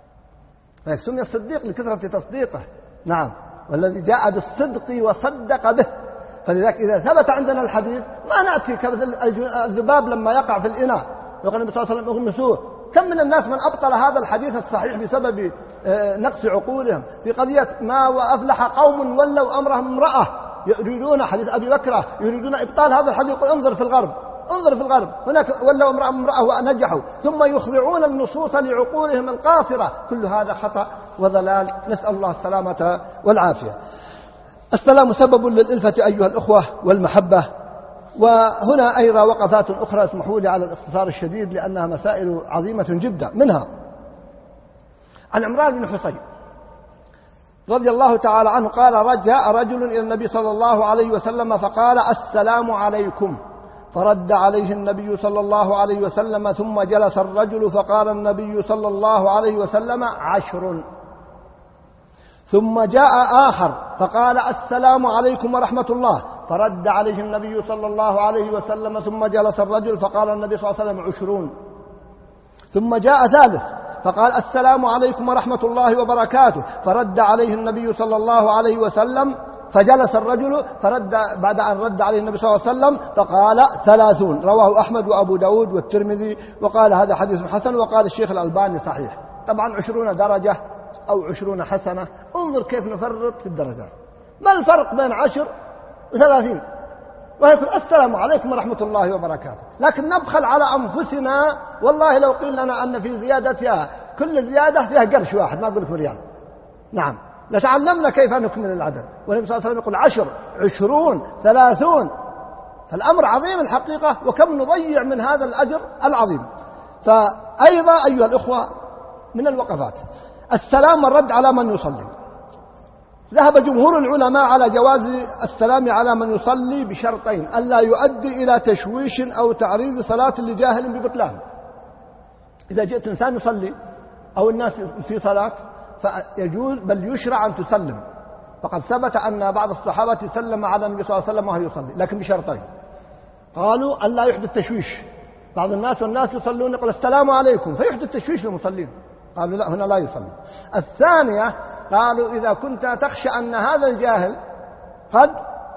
سمي الصديق لكثرة تصديقه. نعم. والذي جاء بالصدق وصدق به. فلذلك إذا ثبت عندنا الحديث ما نأتي كمثل الذباب لما يقع في الإناء يقول النبي صلى الله عليه وسلم اغمسوه. كم من الناس من أبطل هذا الحديث الصحيح بسبب نقص عقولهم في قضية ما وأفلح قوم ولوا أمرهم امرأة يريدون حديث أبي بكرة يريدون إبطال هذا الحديث. يقول انظر في الغرب انظر في الغرب هناك ولوا امرأة امرأة ونجحوا، ثم يخضعون النصوص لعقولهم القاصرة. كل هذا خطأ وضلال، نسأل الله السلامة والعافية. السلام سبب للإلفة أيها الأخوة والمحبة. وهنا أيضا وقفات أخرى اسمحوا لي على الاختصار الشديد لأنها مسائل عظيمة جدا. منها عن عمران بن حصين رضي الله تعالى عنه قال جاء رجل إلى النبي صلى الله عليه وسلم فقال السلام عليكم، فرد عليه النبي صلى الله عليه وسلم، ثم جلس الرجل فقال النبي صلى الله عليه وسلم عشر. ثم جاء آخر فقال السلام عليكم ورحمة الله، فرد عليه النبي صلى الله عليه وسلم، ثم جلس الرجل فقال النبي صلى الله عليه وسلم عشرون. ثم جاء ثالث فقال السلام عليكم ورحمة الله وبركاته، فرد عليه النبي صلى الله عليه وسلم، فجلس الرجل فرد بعد أن رد عليه النبي صلى الله عليه وسلم فقال ثلاثون. رواه أحمد وأبو داود والترمذي وقال هذا حديث حسن، وقال الشيخ الألباني صحيح. طبعا عشرون درجة أو عشرون حسنة، انظر كيف نفرط في الدرجات. ما الفرق بين عشر وثلاثين؟ ويقول السلام عليكم ورحمة الله وبركاته، لكن نبخل على أنفسنا. والله لو قيل لنا أن في زيادتها كل زيادة فيها قرش واحد ما أقول لكم ريال، نعم لتعلمنا كيف نكمل العدد. والنبي صلى الله عليه وسلم يقول عشر عشرون ثلاثون، فالأمر عظيم الحقيقة، وكم نضيع من هذا الأجر العظيم. فأيضا أيها الأخوة من الوقفات السلام والرد على من يصلي. ذهب جمهور العلماء على جواز السلام على من يصلي بشرطين: ألا يؤدي إلى تشويش أو تعريض صلاة لجاهل ببطلان. إذا جئت إنسان يصلي أو الناس في صلاة فيجوز بل يشرع أن تسلم، فقد ثبت أن بعض الصحابة سلم على النبي صلى الله عليه وسلم وهو يصلي، لكن بشرطين. قالوا ألا يحدث تشويش. بعض الناس والناس يصلون يقول السلام عليكم فيحدث تشويش للمصلين، قالوا لا هنا لا يصلي. الثانية قالوا إذا كنت تخشى أن هذا الجاهل قد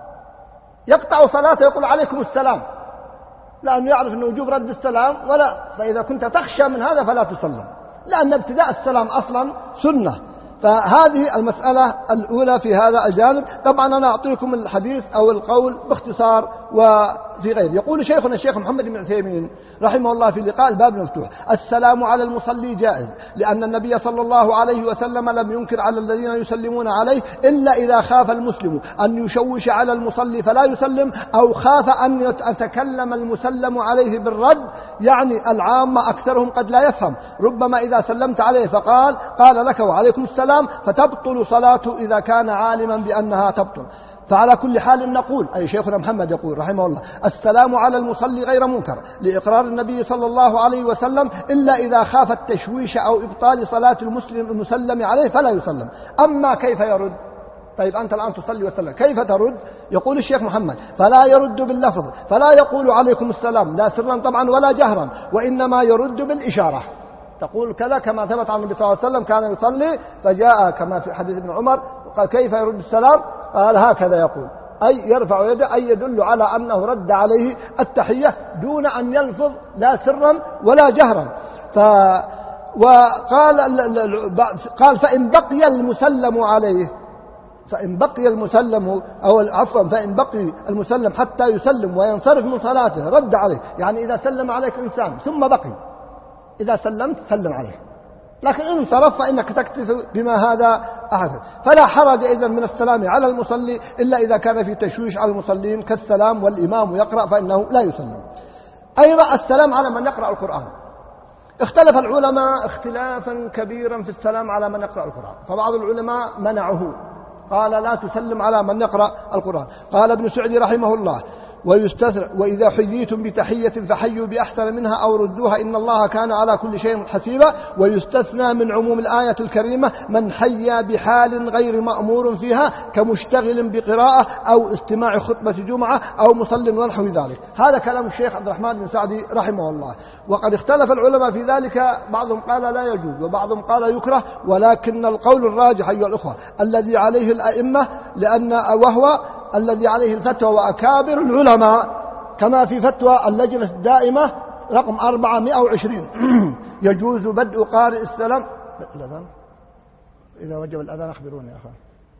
يقطع صلاته يقول عليكم السلام، لأنه يعرف أن وجوب رد السلام ولا، فإذا كنت تخشى من هذا فلا تسلم، لأن ابتداء السلام أصلا سنة. فهذه المسألة الأولى في هذا الجانب. طبعا أنا أعطيكم الحديث أو القول باختصار وفي غير. يقول شيخنا الشيخ محمد بن عثيمين رحمه الله في لقاء الباب المفتوح: السلام على المصلي جائز، لأن النبي صلى الله عليه وسلم لم ينكر على الذين يسلمون عليه إلا إذا خاف المسلم أن يشوش على المصلي فلا يسلم، أو خاف أن يتكلم المسلم عليه بالرد، يعني العامة أكثرهم قد لا يفهم، ربما إذا سلمت عليه فقال قال لك وعليكم السلام فتبطل صلاته إذا كان عالما بأنها تبطل. فعلى كل حال نقول، أي شيخنا محمد يقول رحمه الله: السلام على المصلي غير منكر لإقرار النبي صلى الله عليه وسلم، إلا إذا خاف التشويش أو إبطال صلاة المسلم المسلم عليه فلا يسلم. أما كيف يرد؟ طيب أنت الآن تصلي وسلم، كيف ترد؟ يقول الشيخ محمد: فلا يرد باللفظ، فلا يقول عليكم السلام لا سرا طبعا ولا جهرا، وإنما يرد بالإشارة. تقول كذا كما ثبت عن النبي صلى الله عليه وسلم كان يصلي فجاء كما في حديث ابن عمر قال كيف يرد السلام؟ قال هكذا يقول، أي يرفع يده، أي يدل على أنه رد عليه التحية دون أن يلفظ لا سرا ولا جهرا. ف وقال قال فإن بقي المسلم عليه فإن بقي المسلم أو عفوا فإن بقي المسلم حتى يسلم وينصرف من صلاته رد عليه، يعني إذا سلم عليك إنسان ثم بقي، إذا سلمت سلم عليه، لكن إن انصرف فإنك تكتفي بما هذا أحد. فلا حرج إذن من السلام على المصلي إلا إذا كان في تشويش على المصلين كالسلام والإمام يقرأ فإنه لا يسلم. أيضا السلام على من يقرأ القرآن. اختلف العلماء اختلافا كبيرا في السلام على من يقرأ القرآن، فبعض العلماء منعه، قال لا تسلم على من يقرأ القرآن. قال ابن سعدي رحمه الله: ويستثنى وإذا حييتم بتحية فحيوا بأحسن منها أو ردوها إن الله كان على كل شيء حسيبا. ويستثنى من عموم الآية الكريمة من حيا بحال غير مأمور فيها كمشتغل بقراءة أو استماع خطبة جمعة أو مصل ونحو ذلك. هذا كلام الشيخ عبد الرحمن بن سعدي رحمه الله. وقد اختلف العلماء في ذلك، بعضهم قال لا يجوز وبعضهم قال يكره، ولكن القول الراجح أيها الأخوة الذي عليه الأئمة لأن وهو الذي عليه الفتوى وأكابر العلماء كما في فتوى اللجنة الدائمة رقم أربعمائة وعشرين يجوز بدء قارئ السلام الأذان إذا وجب الأذان أخبروني يا أخوان.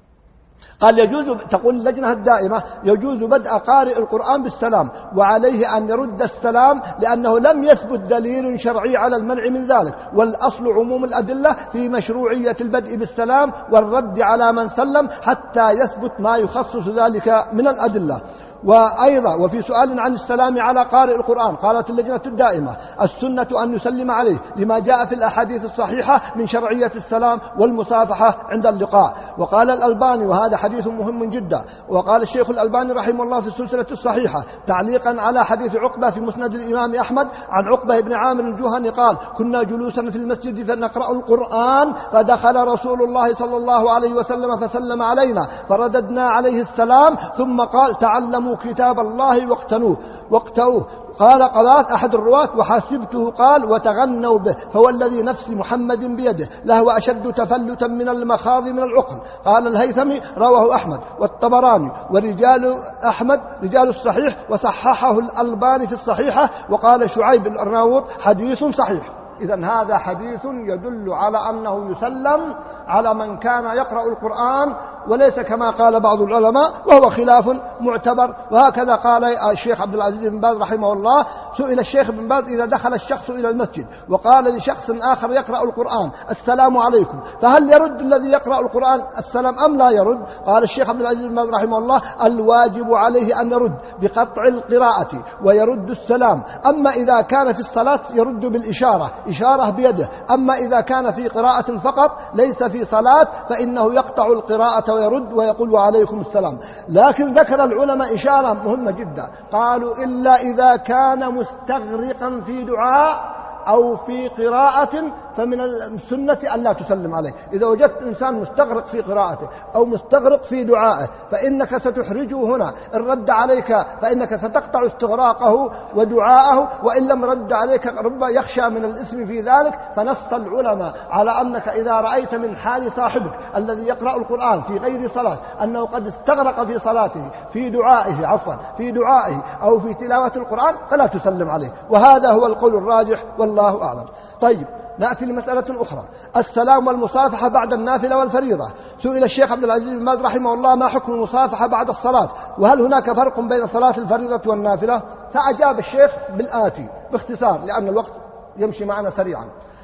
قال يجوز، تقول اللجنة الدائمة يجوز بدء قارئ القرآن بالسلام، وعليه أن يرد السلام لأنه لم يثبت دليل شرعي على المنع من ذلك، والأصل عموم الأدلة في مشروعية البدء بالسلام والرد على من سلم حتى يثبت ما يخصص ذلك من الأدلة. وأيضا وفي سؤال عن السلام على قارئ القرآن قالت اللجنة الدائمة السنة أن يسلم عليه لما جاء في الأحاديث الصحيحة من شرعية السلام والمصافحة عند اللقاء. وقال الألباني، وهذا حديث مهم جدا، وقال الشيخ الألباني رحمه الله في السلسلة الصحيحة تعليقا على حديث عقبة في مسند الإمام أحمد عن عقبة بن عامر الجهني قال كنا جلوسا في المسجد فنقرأ القرآن فدخل رسول الله صلى الله عليه وسلم فسلم علينا فرددنا عليه السلام ثم قال تعلموا كتاب الله واقتنوه واقتؤوه. قال قبات أحد الرواة وحاسبته قال وتغنوا به فهو الذي نفس محمد بيده لهو أشد تفلتا من المخاض من العقل. قال الهيثمي رواه أحمد والطبراني ورجال أحمد رجال الصحيح وصححه الألباني في الصحيحة. وقال شعيب الأرناؤوط حديث صحيح. إذن هذا حديث يدل على أنه يسلم على من كان يقرأ القرآن، وليس كما قال بعض العلماء وهو خلاف معتبر. وهكذا قال الشيخ عبد العزيز بن باز رحمه الله سئل الشيخ بن باز إذا دخل الشخص إلى المسجد وقال لشخص آخر يقرأ القرآن السلام عليكم فهل يرد الذي يقرأ القرآن السلام أم لا يرد؟ قال الشيخ عبد العزيز بن باز رحمه الله الواجب عليه أن يرد بقطع القراءة ويرد السلام. أما إذا كان في الصلاة يرد بالإشارة إشارة بيده، أما إذا كان في قراءة فقط ليس في صلاة فإنه يقطع القراءة ويرد ويقول وعليكم السلام. لكن ذكر العلماء إشارة مهمة جدا، قالوا إلا إذا كان مستغرقا في دعاء أو في قراءة فمن السنة أن لا تسلم عليه. إذا وجدت إنسان مستغرق في قراءته أو مستغرق في دعائه فإنك ستحرجه هنا، إن رد عليك فإنك ستقطع استغراقه ودعاءه، وإن لم رد عليك رب يخشى من الإثم في ذلك. فنص العلماء على أنك إذا رأيت من حال صاحبك الذي يقرأ القرآن في غير صلاة أنه قد استغرق في صلاته في دعائه عفوا في دعائه أو في تلاوة القرآن فلا تسلم عليه. وهذا هو القول الراجح والله أعلم. طيب نأتي لمسألة أخرى، السلام والمصافحة بعد النافلة والفريضة. سئل الشيخ عبد العزيز بن باز رحمه الله ما حكم المصافحة بعد الصلاة، وهل هناك فرق بين صلاة الفريضة والنافلة؟ فأجاب الشيخ بالآتي باختصار لأن الوقت يمشي معنا سريعا.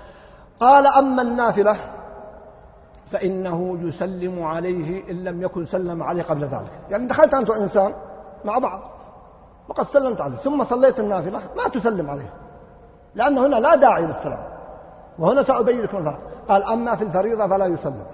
قال أما النافلة فإنه يسلم عليه إن لم يكن سلم عليه قبل ذلك. يعني دخلت أنت وإنسان مع بعض وقد سلمت عليه ثم صليت النافلة ما تسلم عليه لأن هنا لا داعي للسلام، وهنا سأبين لكم الفرق. قال أما في الفريضة فلا يسلم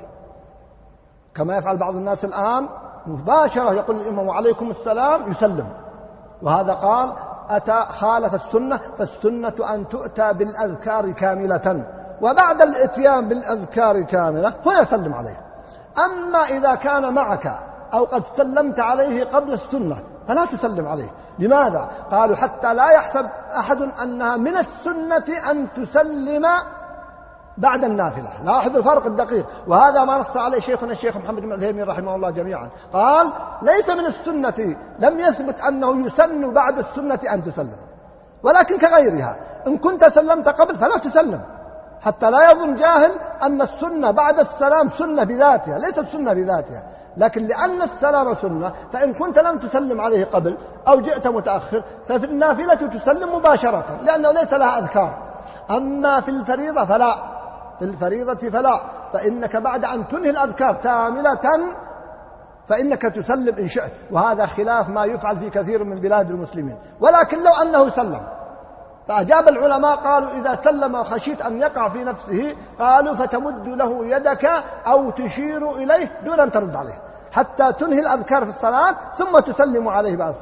كما يفعل بعض الناس الآن مباشرة يقول الإمام عليكم السلام يسلم، وهذا قال أتى خالف السنة، فالسنة أن تؤتى بالأذكار كاملة، وبعد الإتيان بالأذكار كاملة هنا يسلم عليه. أما إذا كان معك أو قد سلمت عليه قبل السنة فلا تسلم عليه. لماذا؟ قالوا حتى لا يحسب أحد أنها من السنة أن تسلم بعد النافلة. لاحظ الفرق الدقيق، وهذا ما نص عليه شيخنا الشيخ محمد بن عثيمين رحمه الله جميعا. قال ليس من السنة، لم يثبت أنه يسن بعد السنة أن تسلم، ولكن كغيرها إن كنت سلمت قبل فلا تسلم، حتى لا يظن جاهل أن السنة بعد السلام سنة بذاتها، ليست سنة بذاتها، لكن لأن السلام سنة فإن كنت لم تسلم عليه قبل أو جئت متأخر ففي النافلة تسلم مباشرة لأنه ليس لها أذكار. أما في الفريضة فلا، في الفريضة فلا، فإنك بعد أن تنهي الأذكار كاملة فإنك تسلم إن شئت، وهذا خلاف ما يفعل في كثير من بلاد المسلمين. ولكن لو أنه سلم فأجاب العلماء قالوا إذا سلم وخشيت أن يقع في نفسه قالوا فتمد له يدك أو تشير إليه دون أن ترد عليه حتى تنهي الأذكار في الصلاة ثم تسلم عليه بعد الصلاة.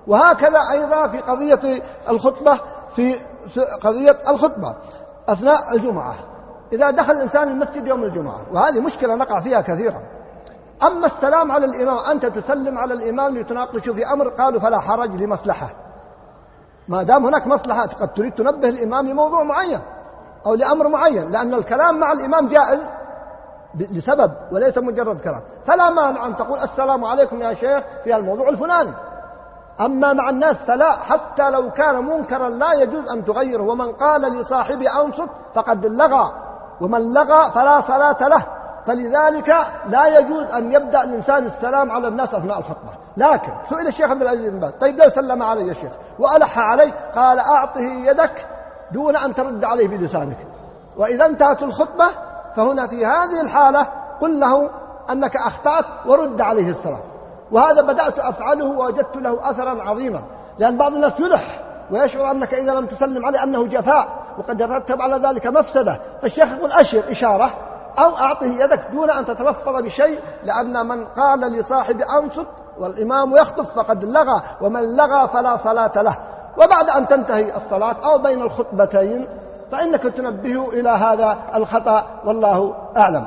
وهكذا أيضا في قضية الخطبة، في قضية الخطبة أثناء الجمعة إذا دخل الإنسان المسجد يوم الجمعة، وهذه مشكلة نقع فيها كثيرا. أما السلام على الإمام، أنت تسلم على الإمام لتناقشوا في أمر، قالوا فلا حرج لمصلحة، ما دام هناك مصلحة قد تريد تنبه الإمام لموضوع معين أو لأمر معين، لأن الكلام مع الإمام جائز لسبب وليس مجرد كلام، فلا مانع أن تقول السلام عليكم يا شيخ في الموضوع الفلاني. أما مع الناس فلا، حتى لو كان منكرا لا يجوز أن تغيره. ومن قال لصاحبه أنصت فقد لغى، ومن لغى فلا صلاة له. فلذلك لا يجوز أن يبدأ الإنسان السلام على الناس أثناء الخطبة. لكن سئل الشيخ عبد العزيز بن باز: طيب لو سلم علي يا شيخ وألح علي، قال: أعطه يدك دون أن ترد عليه بلسانك، وإذا انتهت الخطبة فهنا في هذه الحالة قل له أنك أخطأت ورد عليه السلام. وهذا بدأت أفعله ووجدت له أثرا عظيما، لأن بعض الناس يلح ويشعر أنك إذا لم تسلم عليه أنه جفاء وقد يترتب على ذلك مفسدة، فالشيخ يقول: أشر إشارة أو أعطه يدك دون أن تتلفظ بشيء، لأن من قال لصاحب أنصت والإمام يخطب فقد لغى، ومن لغى فلا صلاة له. وبعد أن تنتهي الصلاة أو بين الخطبتين فإنك تنبه إلى هذا الخطأ، والله أعلم.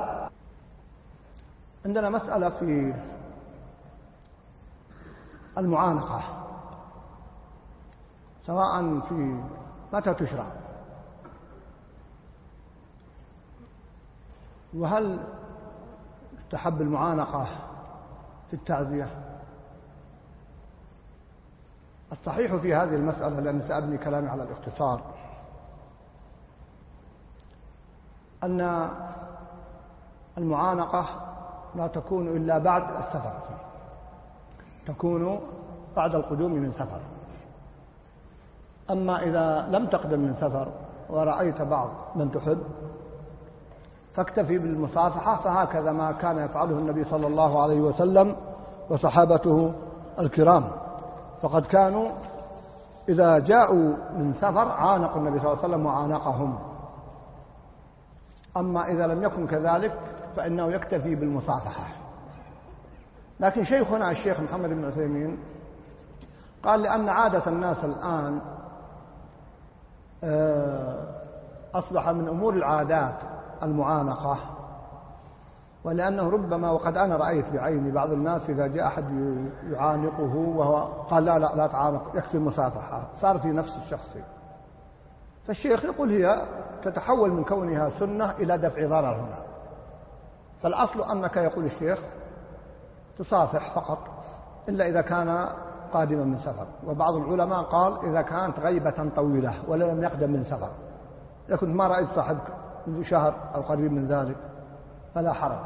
عندنا مسألة في المعانقة، سواء في متى تشرع، وهل تحب المعانقة في التعزية؟ الصحيح في هذه المسألة، لأن سأبني كلامي على الاختصار، أن المعانقة لا تكون إلا بعد السفر، تكون بعد القدوم من سفر. أما إذا لم تقدم من سفر ورأيت بعض من تحب فاكتفي بالمصافحة، فهكذا ما كان يفعله النبي صلى الله عليه وسلم وصحابته الكرام، فقد كانوا إذا جاءوا من سفر عانقوا النبي صلى الله عليه وسلم وعانقهم. أما إذا لم يكن كذلك فإنه يكتفي بالمصافحة. لكن شيخنا الشيخ محمد بن عثيمين قال: لأن عادة الناس الآن أصبح من أمور العادات المعانقة، ولأنه ربما، وقد أنا رأيت بعيني بعض الناس إذا جاء أحد يعانقه وهو قال: لا لا لا تعانق، يكفي المصافحة، صار في نفس الشخص. فالشيخ يقول: هي تتحول من كونها سنة إلى دفع ضرر هنا. فالأصل أنك، يقول الشيخ، تصافح فقط إلا إذا كان قادما من سفر. وبعض العلماء قال: إذا كانت غيبة طويلة ولم يقدم من سفر، إذا كنت ما رأيت صاحبك منذ شهر أو قريب من ذلك فلا حرج.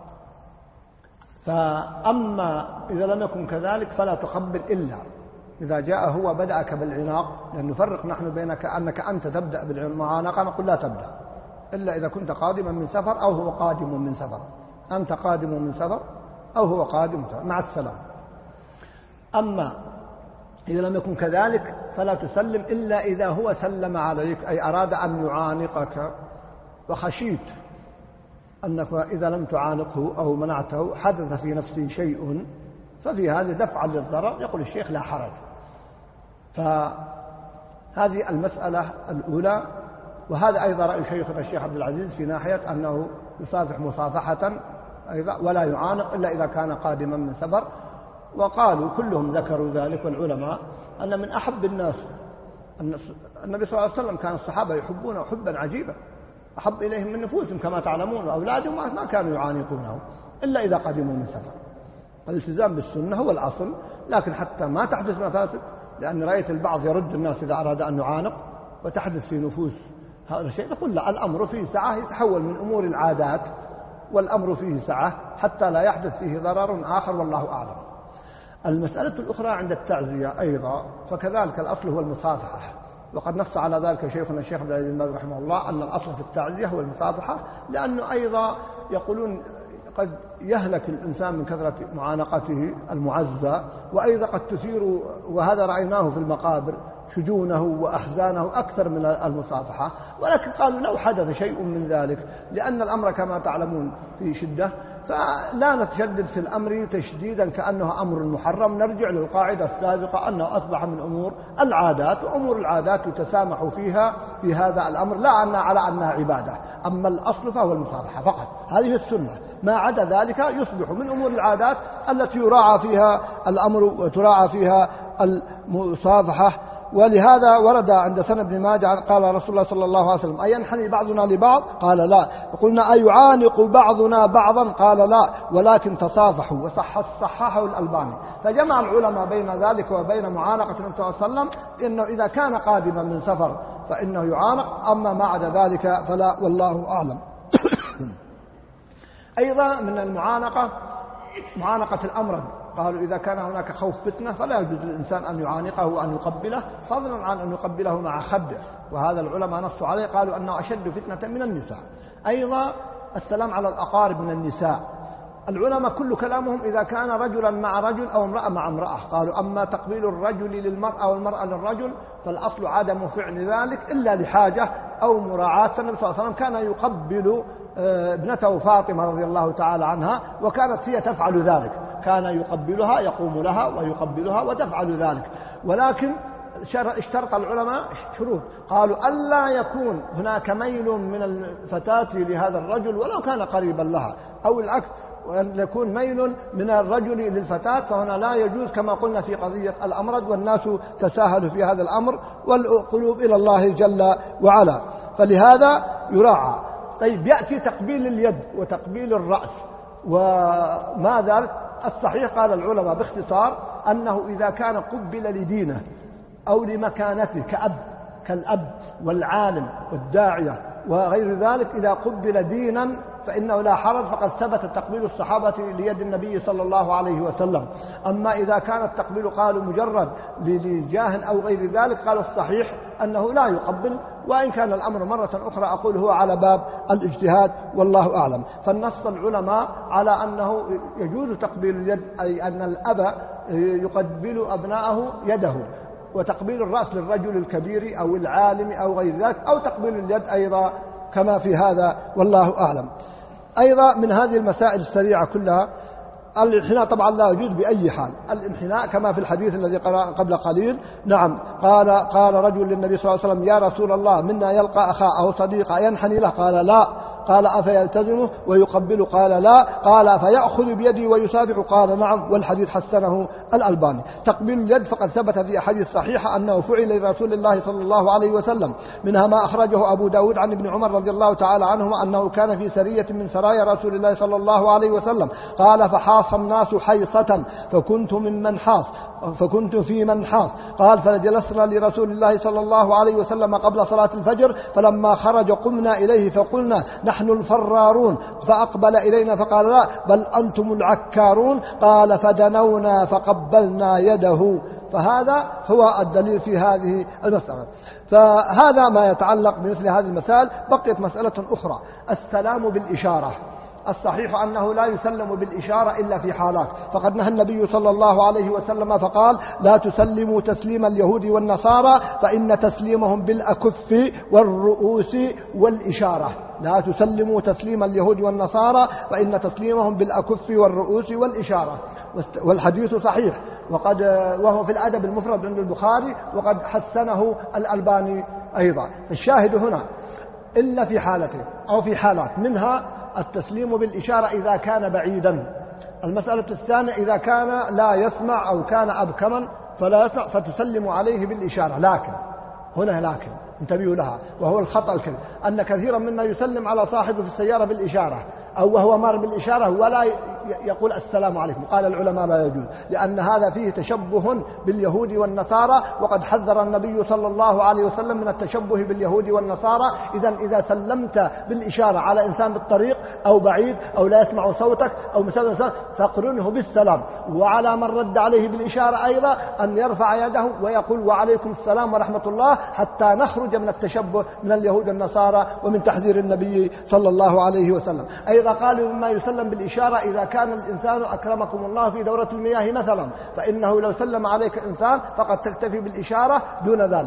فأما إذا لم يكن كذلك فلا تقبل إلا إذا جاء هو بدأك بالعناق، لأن نفرق نحن بينك أنك أنت تبدأ بالمعانقة، نقول لا تبدأ إلا إذا كنت قادما من سفر أو هو قادم من سفر. أنت قادم من سفر أو هو قادم من سفر، مع السلام. أما إذا لم يكن كذلك فلا تسلم إلا إذا هو سلم عليك، أي أراد أن يعانقك وخشيت أنك إذا لم تعانقه أو منعته حدث في نفسه شيء، ففي هذا دفعا للضرر، يقول الشيخ: لا حرج. فهذه المسألة الأولى. وهذا أيضا رأي شيخنا الشيخ عبد العزيز في ناحية أنه يصافح مصافحة أيضا ولا يعانق إلا إذا كان قادما من سفر. وقالوا كلهم ذكروا ذلك، والعلماء، أن من أحب الناس النبي صلى الله عليه وسلم كان الصحابة يحبونه حبا عجيبا، أحب إليهم من نفوسهم كما تعلمون، وأولادهم ما كانوا يعانقونه إلا إذا قدموا من سفر. الالتزام بالسنة هو الأصل، لكن حتى ما تحدث مفاسد، لأن رأيت البعض يرد الناس إذا أراد أن يعانق وتحدث في نفوس هذا الشيء، نقول لا، الأمر فيه سعة، يتحول من أمور العادات، والأمر فيه سعة حتى لا يحدث فيه ضرر آخر، والله أعلم. المسألة الأخرى عند التعزية أيضا، فكذلك الأصل هو المصافحة، وقد نص على ذلك شيخنا الشيخ عبد العزيز بن باز رحمه الله أن الأصل في التعزية هو المصافحة، لأنه أيضا يقولون قد يهلك الإنسان من كثرة معانقته المعزى، وأيضا قد تثير، وهذا رأيناه في المقابر، شجونه وأحزانه أكثر من المصافحة. ولكن قالوا لو حدث شيء من ذلك، لأن الأمر كما تعلمون في شدة، فلا نتشدد في الأمر تشديدا كأنه أمر محرم، نرجع للقاعدة السابقة أنه أصبح من أمور العادات، وأمور العادات يتسامح فيها في هذا الأمر، لا أن على أنها عبادة. أما الأصل فهو المصافحة فقط، هذه السنة، ما عدا ذلك يصبح من أمور العادات التي يراعى فيها الأمر وتراعى فيها المصافحة. ولهذا ورد عند سنة بن ماجه قال رسول الله صلى الله عليه وسلم: أينحني بعضنا لبعض؟ قال لا. وقلنا: أيعانق بعضنا بعضا؟ قال لا، ولكن تصافحوا. وصح صححه الألباني. فجمع العلماء بين ذلك وبين معانقة النبي صلى الله عليه وسلم، إنه إذا كان قادما من سفر فإنه يعانق، أما ما عدا ذلك فلا، والله أعلم. أيضا من المعانقة معانقة الأمرض، قالوا إذا كان هناك خوف فتنة فلا يجوز للإنسان أن يعانقه وأن يقبله، فضلا عن أن يقبله مع خده، وهذا العلماء نصوا عليه، قالوا أنه أشد فتنة من النساء. أيضا السلام على الأقارب من النساء، العلماء كل كلامهم إذا كان رجلا مع رجل أو امرأة مع امرأة، قالوا أما تقبيل الرجل للمرأة والمرأة للرجل فالأصل عدم فعل ذلك إلا لحاجة أو مراعاة. فالنبي صلى الله عليه وسلم كان يقبل ابنته فاطمة رضي الله تعالى عنها، وكانت هي تفعل ذلك، كان يقبلها، يقوم لها ويقبلها وتفعل ذلك. ولكن اشترط العلماء شروط، قالوا ألا يكون هناك ميل من الفتاة لهذا الرجل ولو كان قريبا لها، أو العكس، وأن يكون ميل من الرجل للفتاة، فهنا لا يجوز كما قلنا في قضية الأمرض، والناس تساهلوا في هذا الأمر، والقلوب إلى الله جل وعلا، فلهذا يراعى. طيب، يأتي تقبيل اليد وتقبيل الرأس وما ذلك. الصحيح قال العلماء باختصار أنه إذا كان قبل لدينه أو لمكانته كأب كالأب والعالم والداعية وغير ذلك، إذا قبل دينا فإنه لا حرج، فقد ثبت تقبيل الصحابة ليد النبي صلى الله عليه وسلم. أما إذا كان التقبيل قالوا مجرد لجاه أو غير ذلك، قالوا الصحيح أنه لا يقبل، وإن كان الأمر مرة أخرى أقول هو على باب الاجتهاد، والله أعلم. فالنص العلماء على أنه يجوز تقبيل اليد، أي أن الأب يقبل أبناءه يده، وتقبيل الرأس للرجل الكبير أو العالم أو غير ذلك، أو تقبيل اليد أيضا كما في هذا، والله أعلم. أيضا من هذه المسائل السريعة كلها، الانحناء طبعا لا يجوز بأي حال. الانحناء كما في الحديث الذي قرأ قبل قليل، نعم، قال قال رجل للنبي صلى الله عليه وسلم: يا رسول الله، منا يلقى أخاه أو صديقا ينحني له؟ قال: لا. قال: أفيلتزمه ويقبل؟ قال: لا. قال: أفيأخذ بيدي ويسافح؟ قال: نعم، والحديث حسنه الألباني. تقبيل اليد فقد ثبت في أحاديث صحيحة أنه فعل لرسول الله صلى الله عليه وسلم، منها ما أخرجه أبو داود عن ابن عمر رضي الله تعالى عنهما أنه كان في سرية من سرايا رسول الله صلى الله عليه وسلم، قال: فحاص الناس حيصة فكنت ممن حاص فكنت في من حاص. قال: فجلسنا لرسول الله صلى الله عليه وسلم قبل صلاة الفجر، فلما خرج قمنا إليه فقلنا: نحن الفرارون. فأقبل إلينا فقال: لا، بل أنتم العكارون. قال: فدنونا فقبلنا يده. فهذا هو الدليل في هذه المسألة. فهذا ما يتعلق بمثل هذه المسائل. بقيت مسألة أخرى، السلام بالإشارة. الصحيح أنه لا يسلم بالإشارة إلا في حالات، فقد نهى النبي صلى الله عليه وسلم فقال: لا تسلموا تسليم اليهود والنصارى فإن تسليمهم بالأكف والرؤوس والإشارة. لا تسلموا تسليم اليهود والنصارى فإن تسليمهم بالأكف والرؤوس والإشارة. والحديث صحيح، وقد وهو في الأدب المفرد عند البخاري، وقد حسنه الألباني أيضا. فالشاهد هنا إلا في حالتين أو في حالات، منها التسليم بالإشارة إذا كان بعيدا. المسألة الثانية إذا كان لا يسمع أو كان أبكما فلا يسمع فتسلم عليه بالإشارة. لكن هنا لكن انتبهوا لها، وهو الخطأ الكبير، أن كثيرا منا يسلم على صاحبه في السيارة بالإشارة أو وهو مار بالإشارة ولا يقول السلام عليكم. قال العلماء لا يجوز، لأن هذا فيه تشبه باليهود والنصارى، وقد حذر النبي صلى الله عليه وسلم من التشبه باليهود والنصارى. إذا إذا سلمت بالإشارة على إنسان بالطريق أو بعيد أو لا يسمع صوتك أو مسافر فاقرنه بالسلام، وعلى من رد عليه بالإشارة أيضا أن يرفع يده ويقول: وعليكم السلام ورحمة الله، حتى نخرج من التشبه من اليهود والنصارى ومن تحذير النبي صلى الله عليه وسلم. أيضا قالوا مما يسلم بالإشارة إذا كان الإنسان أكرمكم الله في دورة المياه مثلا، فإنه لو سلم عليك إنسان فقد تكتفي بالإشارة دون ذلك.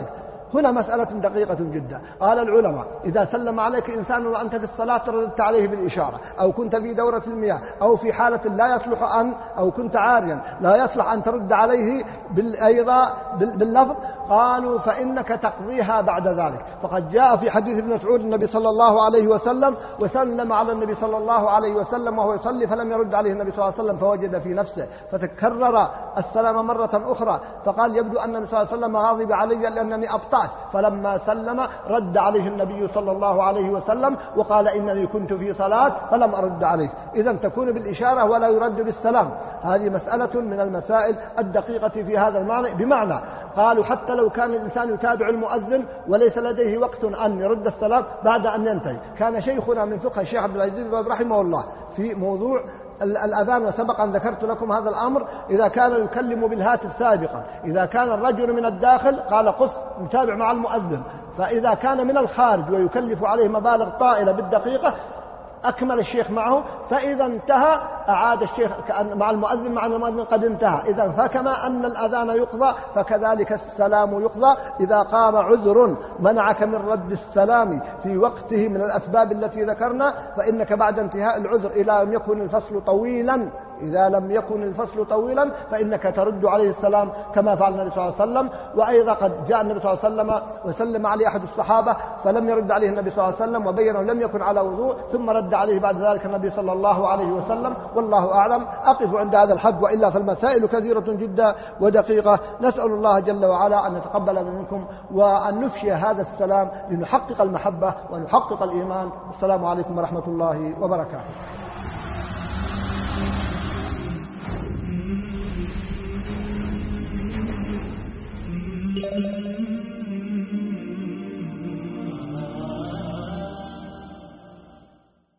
هنا مسألة دقيقة جدا. قال العلماء إذا سلم عليك إنسان وأنت في الصلاة رددت عليه بالإشارة، أو كنت في دورة المياه، أو في حالة لا يصلح أن، أو كنت عاريا لا يصلح أن ترد عليه أيضا باللفظ، قالوا فإنك تقضيها بعد ذلك. فقد جاء في حديث ابن مسعود النبي صلى الله عليه وسلم وسلم على النبي صلى الله عليه وسلم وهو يصلي فلم يرد عليه النبي صلى الله عليه وسلم، فوجد في نفسه فتكرر السلام مرة أخرى، فقال يبدو أن النبي صلى الله عليه وسلم غاضب علي لأنني أبطأت، فلما سلم رد عليه النبي صلى الله عليه وسلم وقال إنني كنت في صلاة فلم أرد عليه. إذن تكون بالإشارة ولا يرد بالسلام. هذه مسألة من المسائل الدقيقة في هذا المعنى. بمعنى قالوا حتى لو كان الإنسان يتابع المؤذن وليس لديه وقت أن يرد السلام بعد أن ينتهي. كان شيخنا من فقه الشيخ عبد العزيز رحمه الله في موضوع الأذان، وسبق أن ذكرت لكم هذا الأمر، إذا كان يكلم بالهاتف سابقا، إذا كان الرجل من الداخل قال قف متابع مع المؤذن، فإذا كان من الخارج ويكلف عليه مبالغ طائلة بالدقيقة أكمل الشيخ معه، فإذا انتهى أعاد الشيخ مع المؤذن مع المؤذن قد انتهى. إذا فكما أن الأذان يقضى فكذلك السلام يقضى. إذا قام عذر منعك من رد السلام في وقته من الأسباب التي ذكرنا، فإنك بعد انتهاء العذر إذا لم يكن الفصل طويلا إذا لم يكن الفصل طويلا فإنك ترد عليه السلام كما فعل النبي صلى الله عليه وسلم. وأيضا قد جاء النبي صلى الله عليه وسلم وسلم عليه أحد الصحابة فلم يرد عليه النبي صلى الله عليه وسلم وبينه لم يكن على وضوء، ثم رد عليه بعد ذلك النبي صلى الله عليه وسلم. والله أعلم. أقف عند هذا الحد، وإلا فالمسائل كثيرة جدا ودقيقة. نسأل الله جل وعلا أن يتقبل منكم وأن نفشي هذا السلام لنحقق المحبة ونحقق الإيمان. السلام عليكم ورحمة الله وبركاته. Thank you.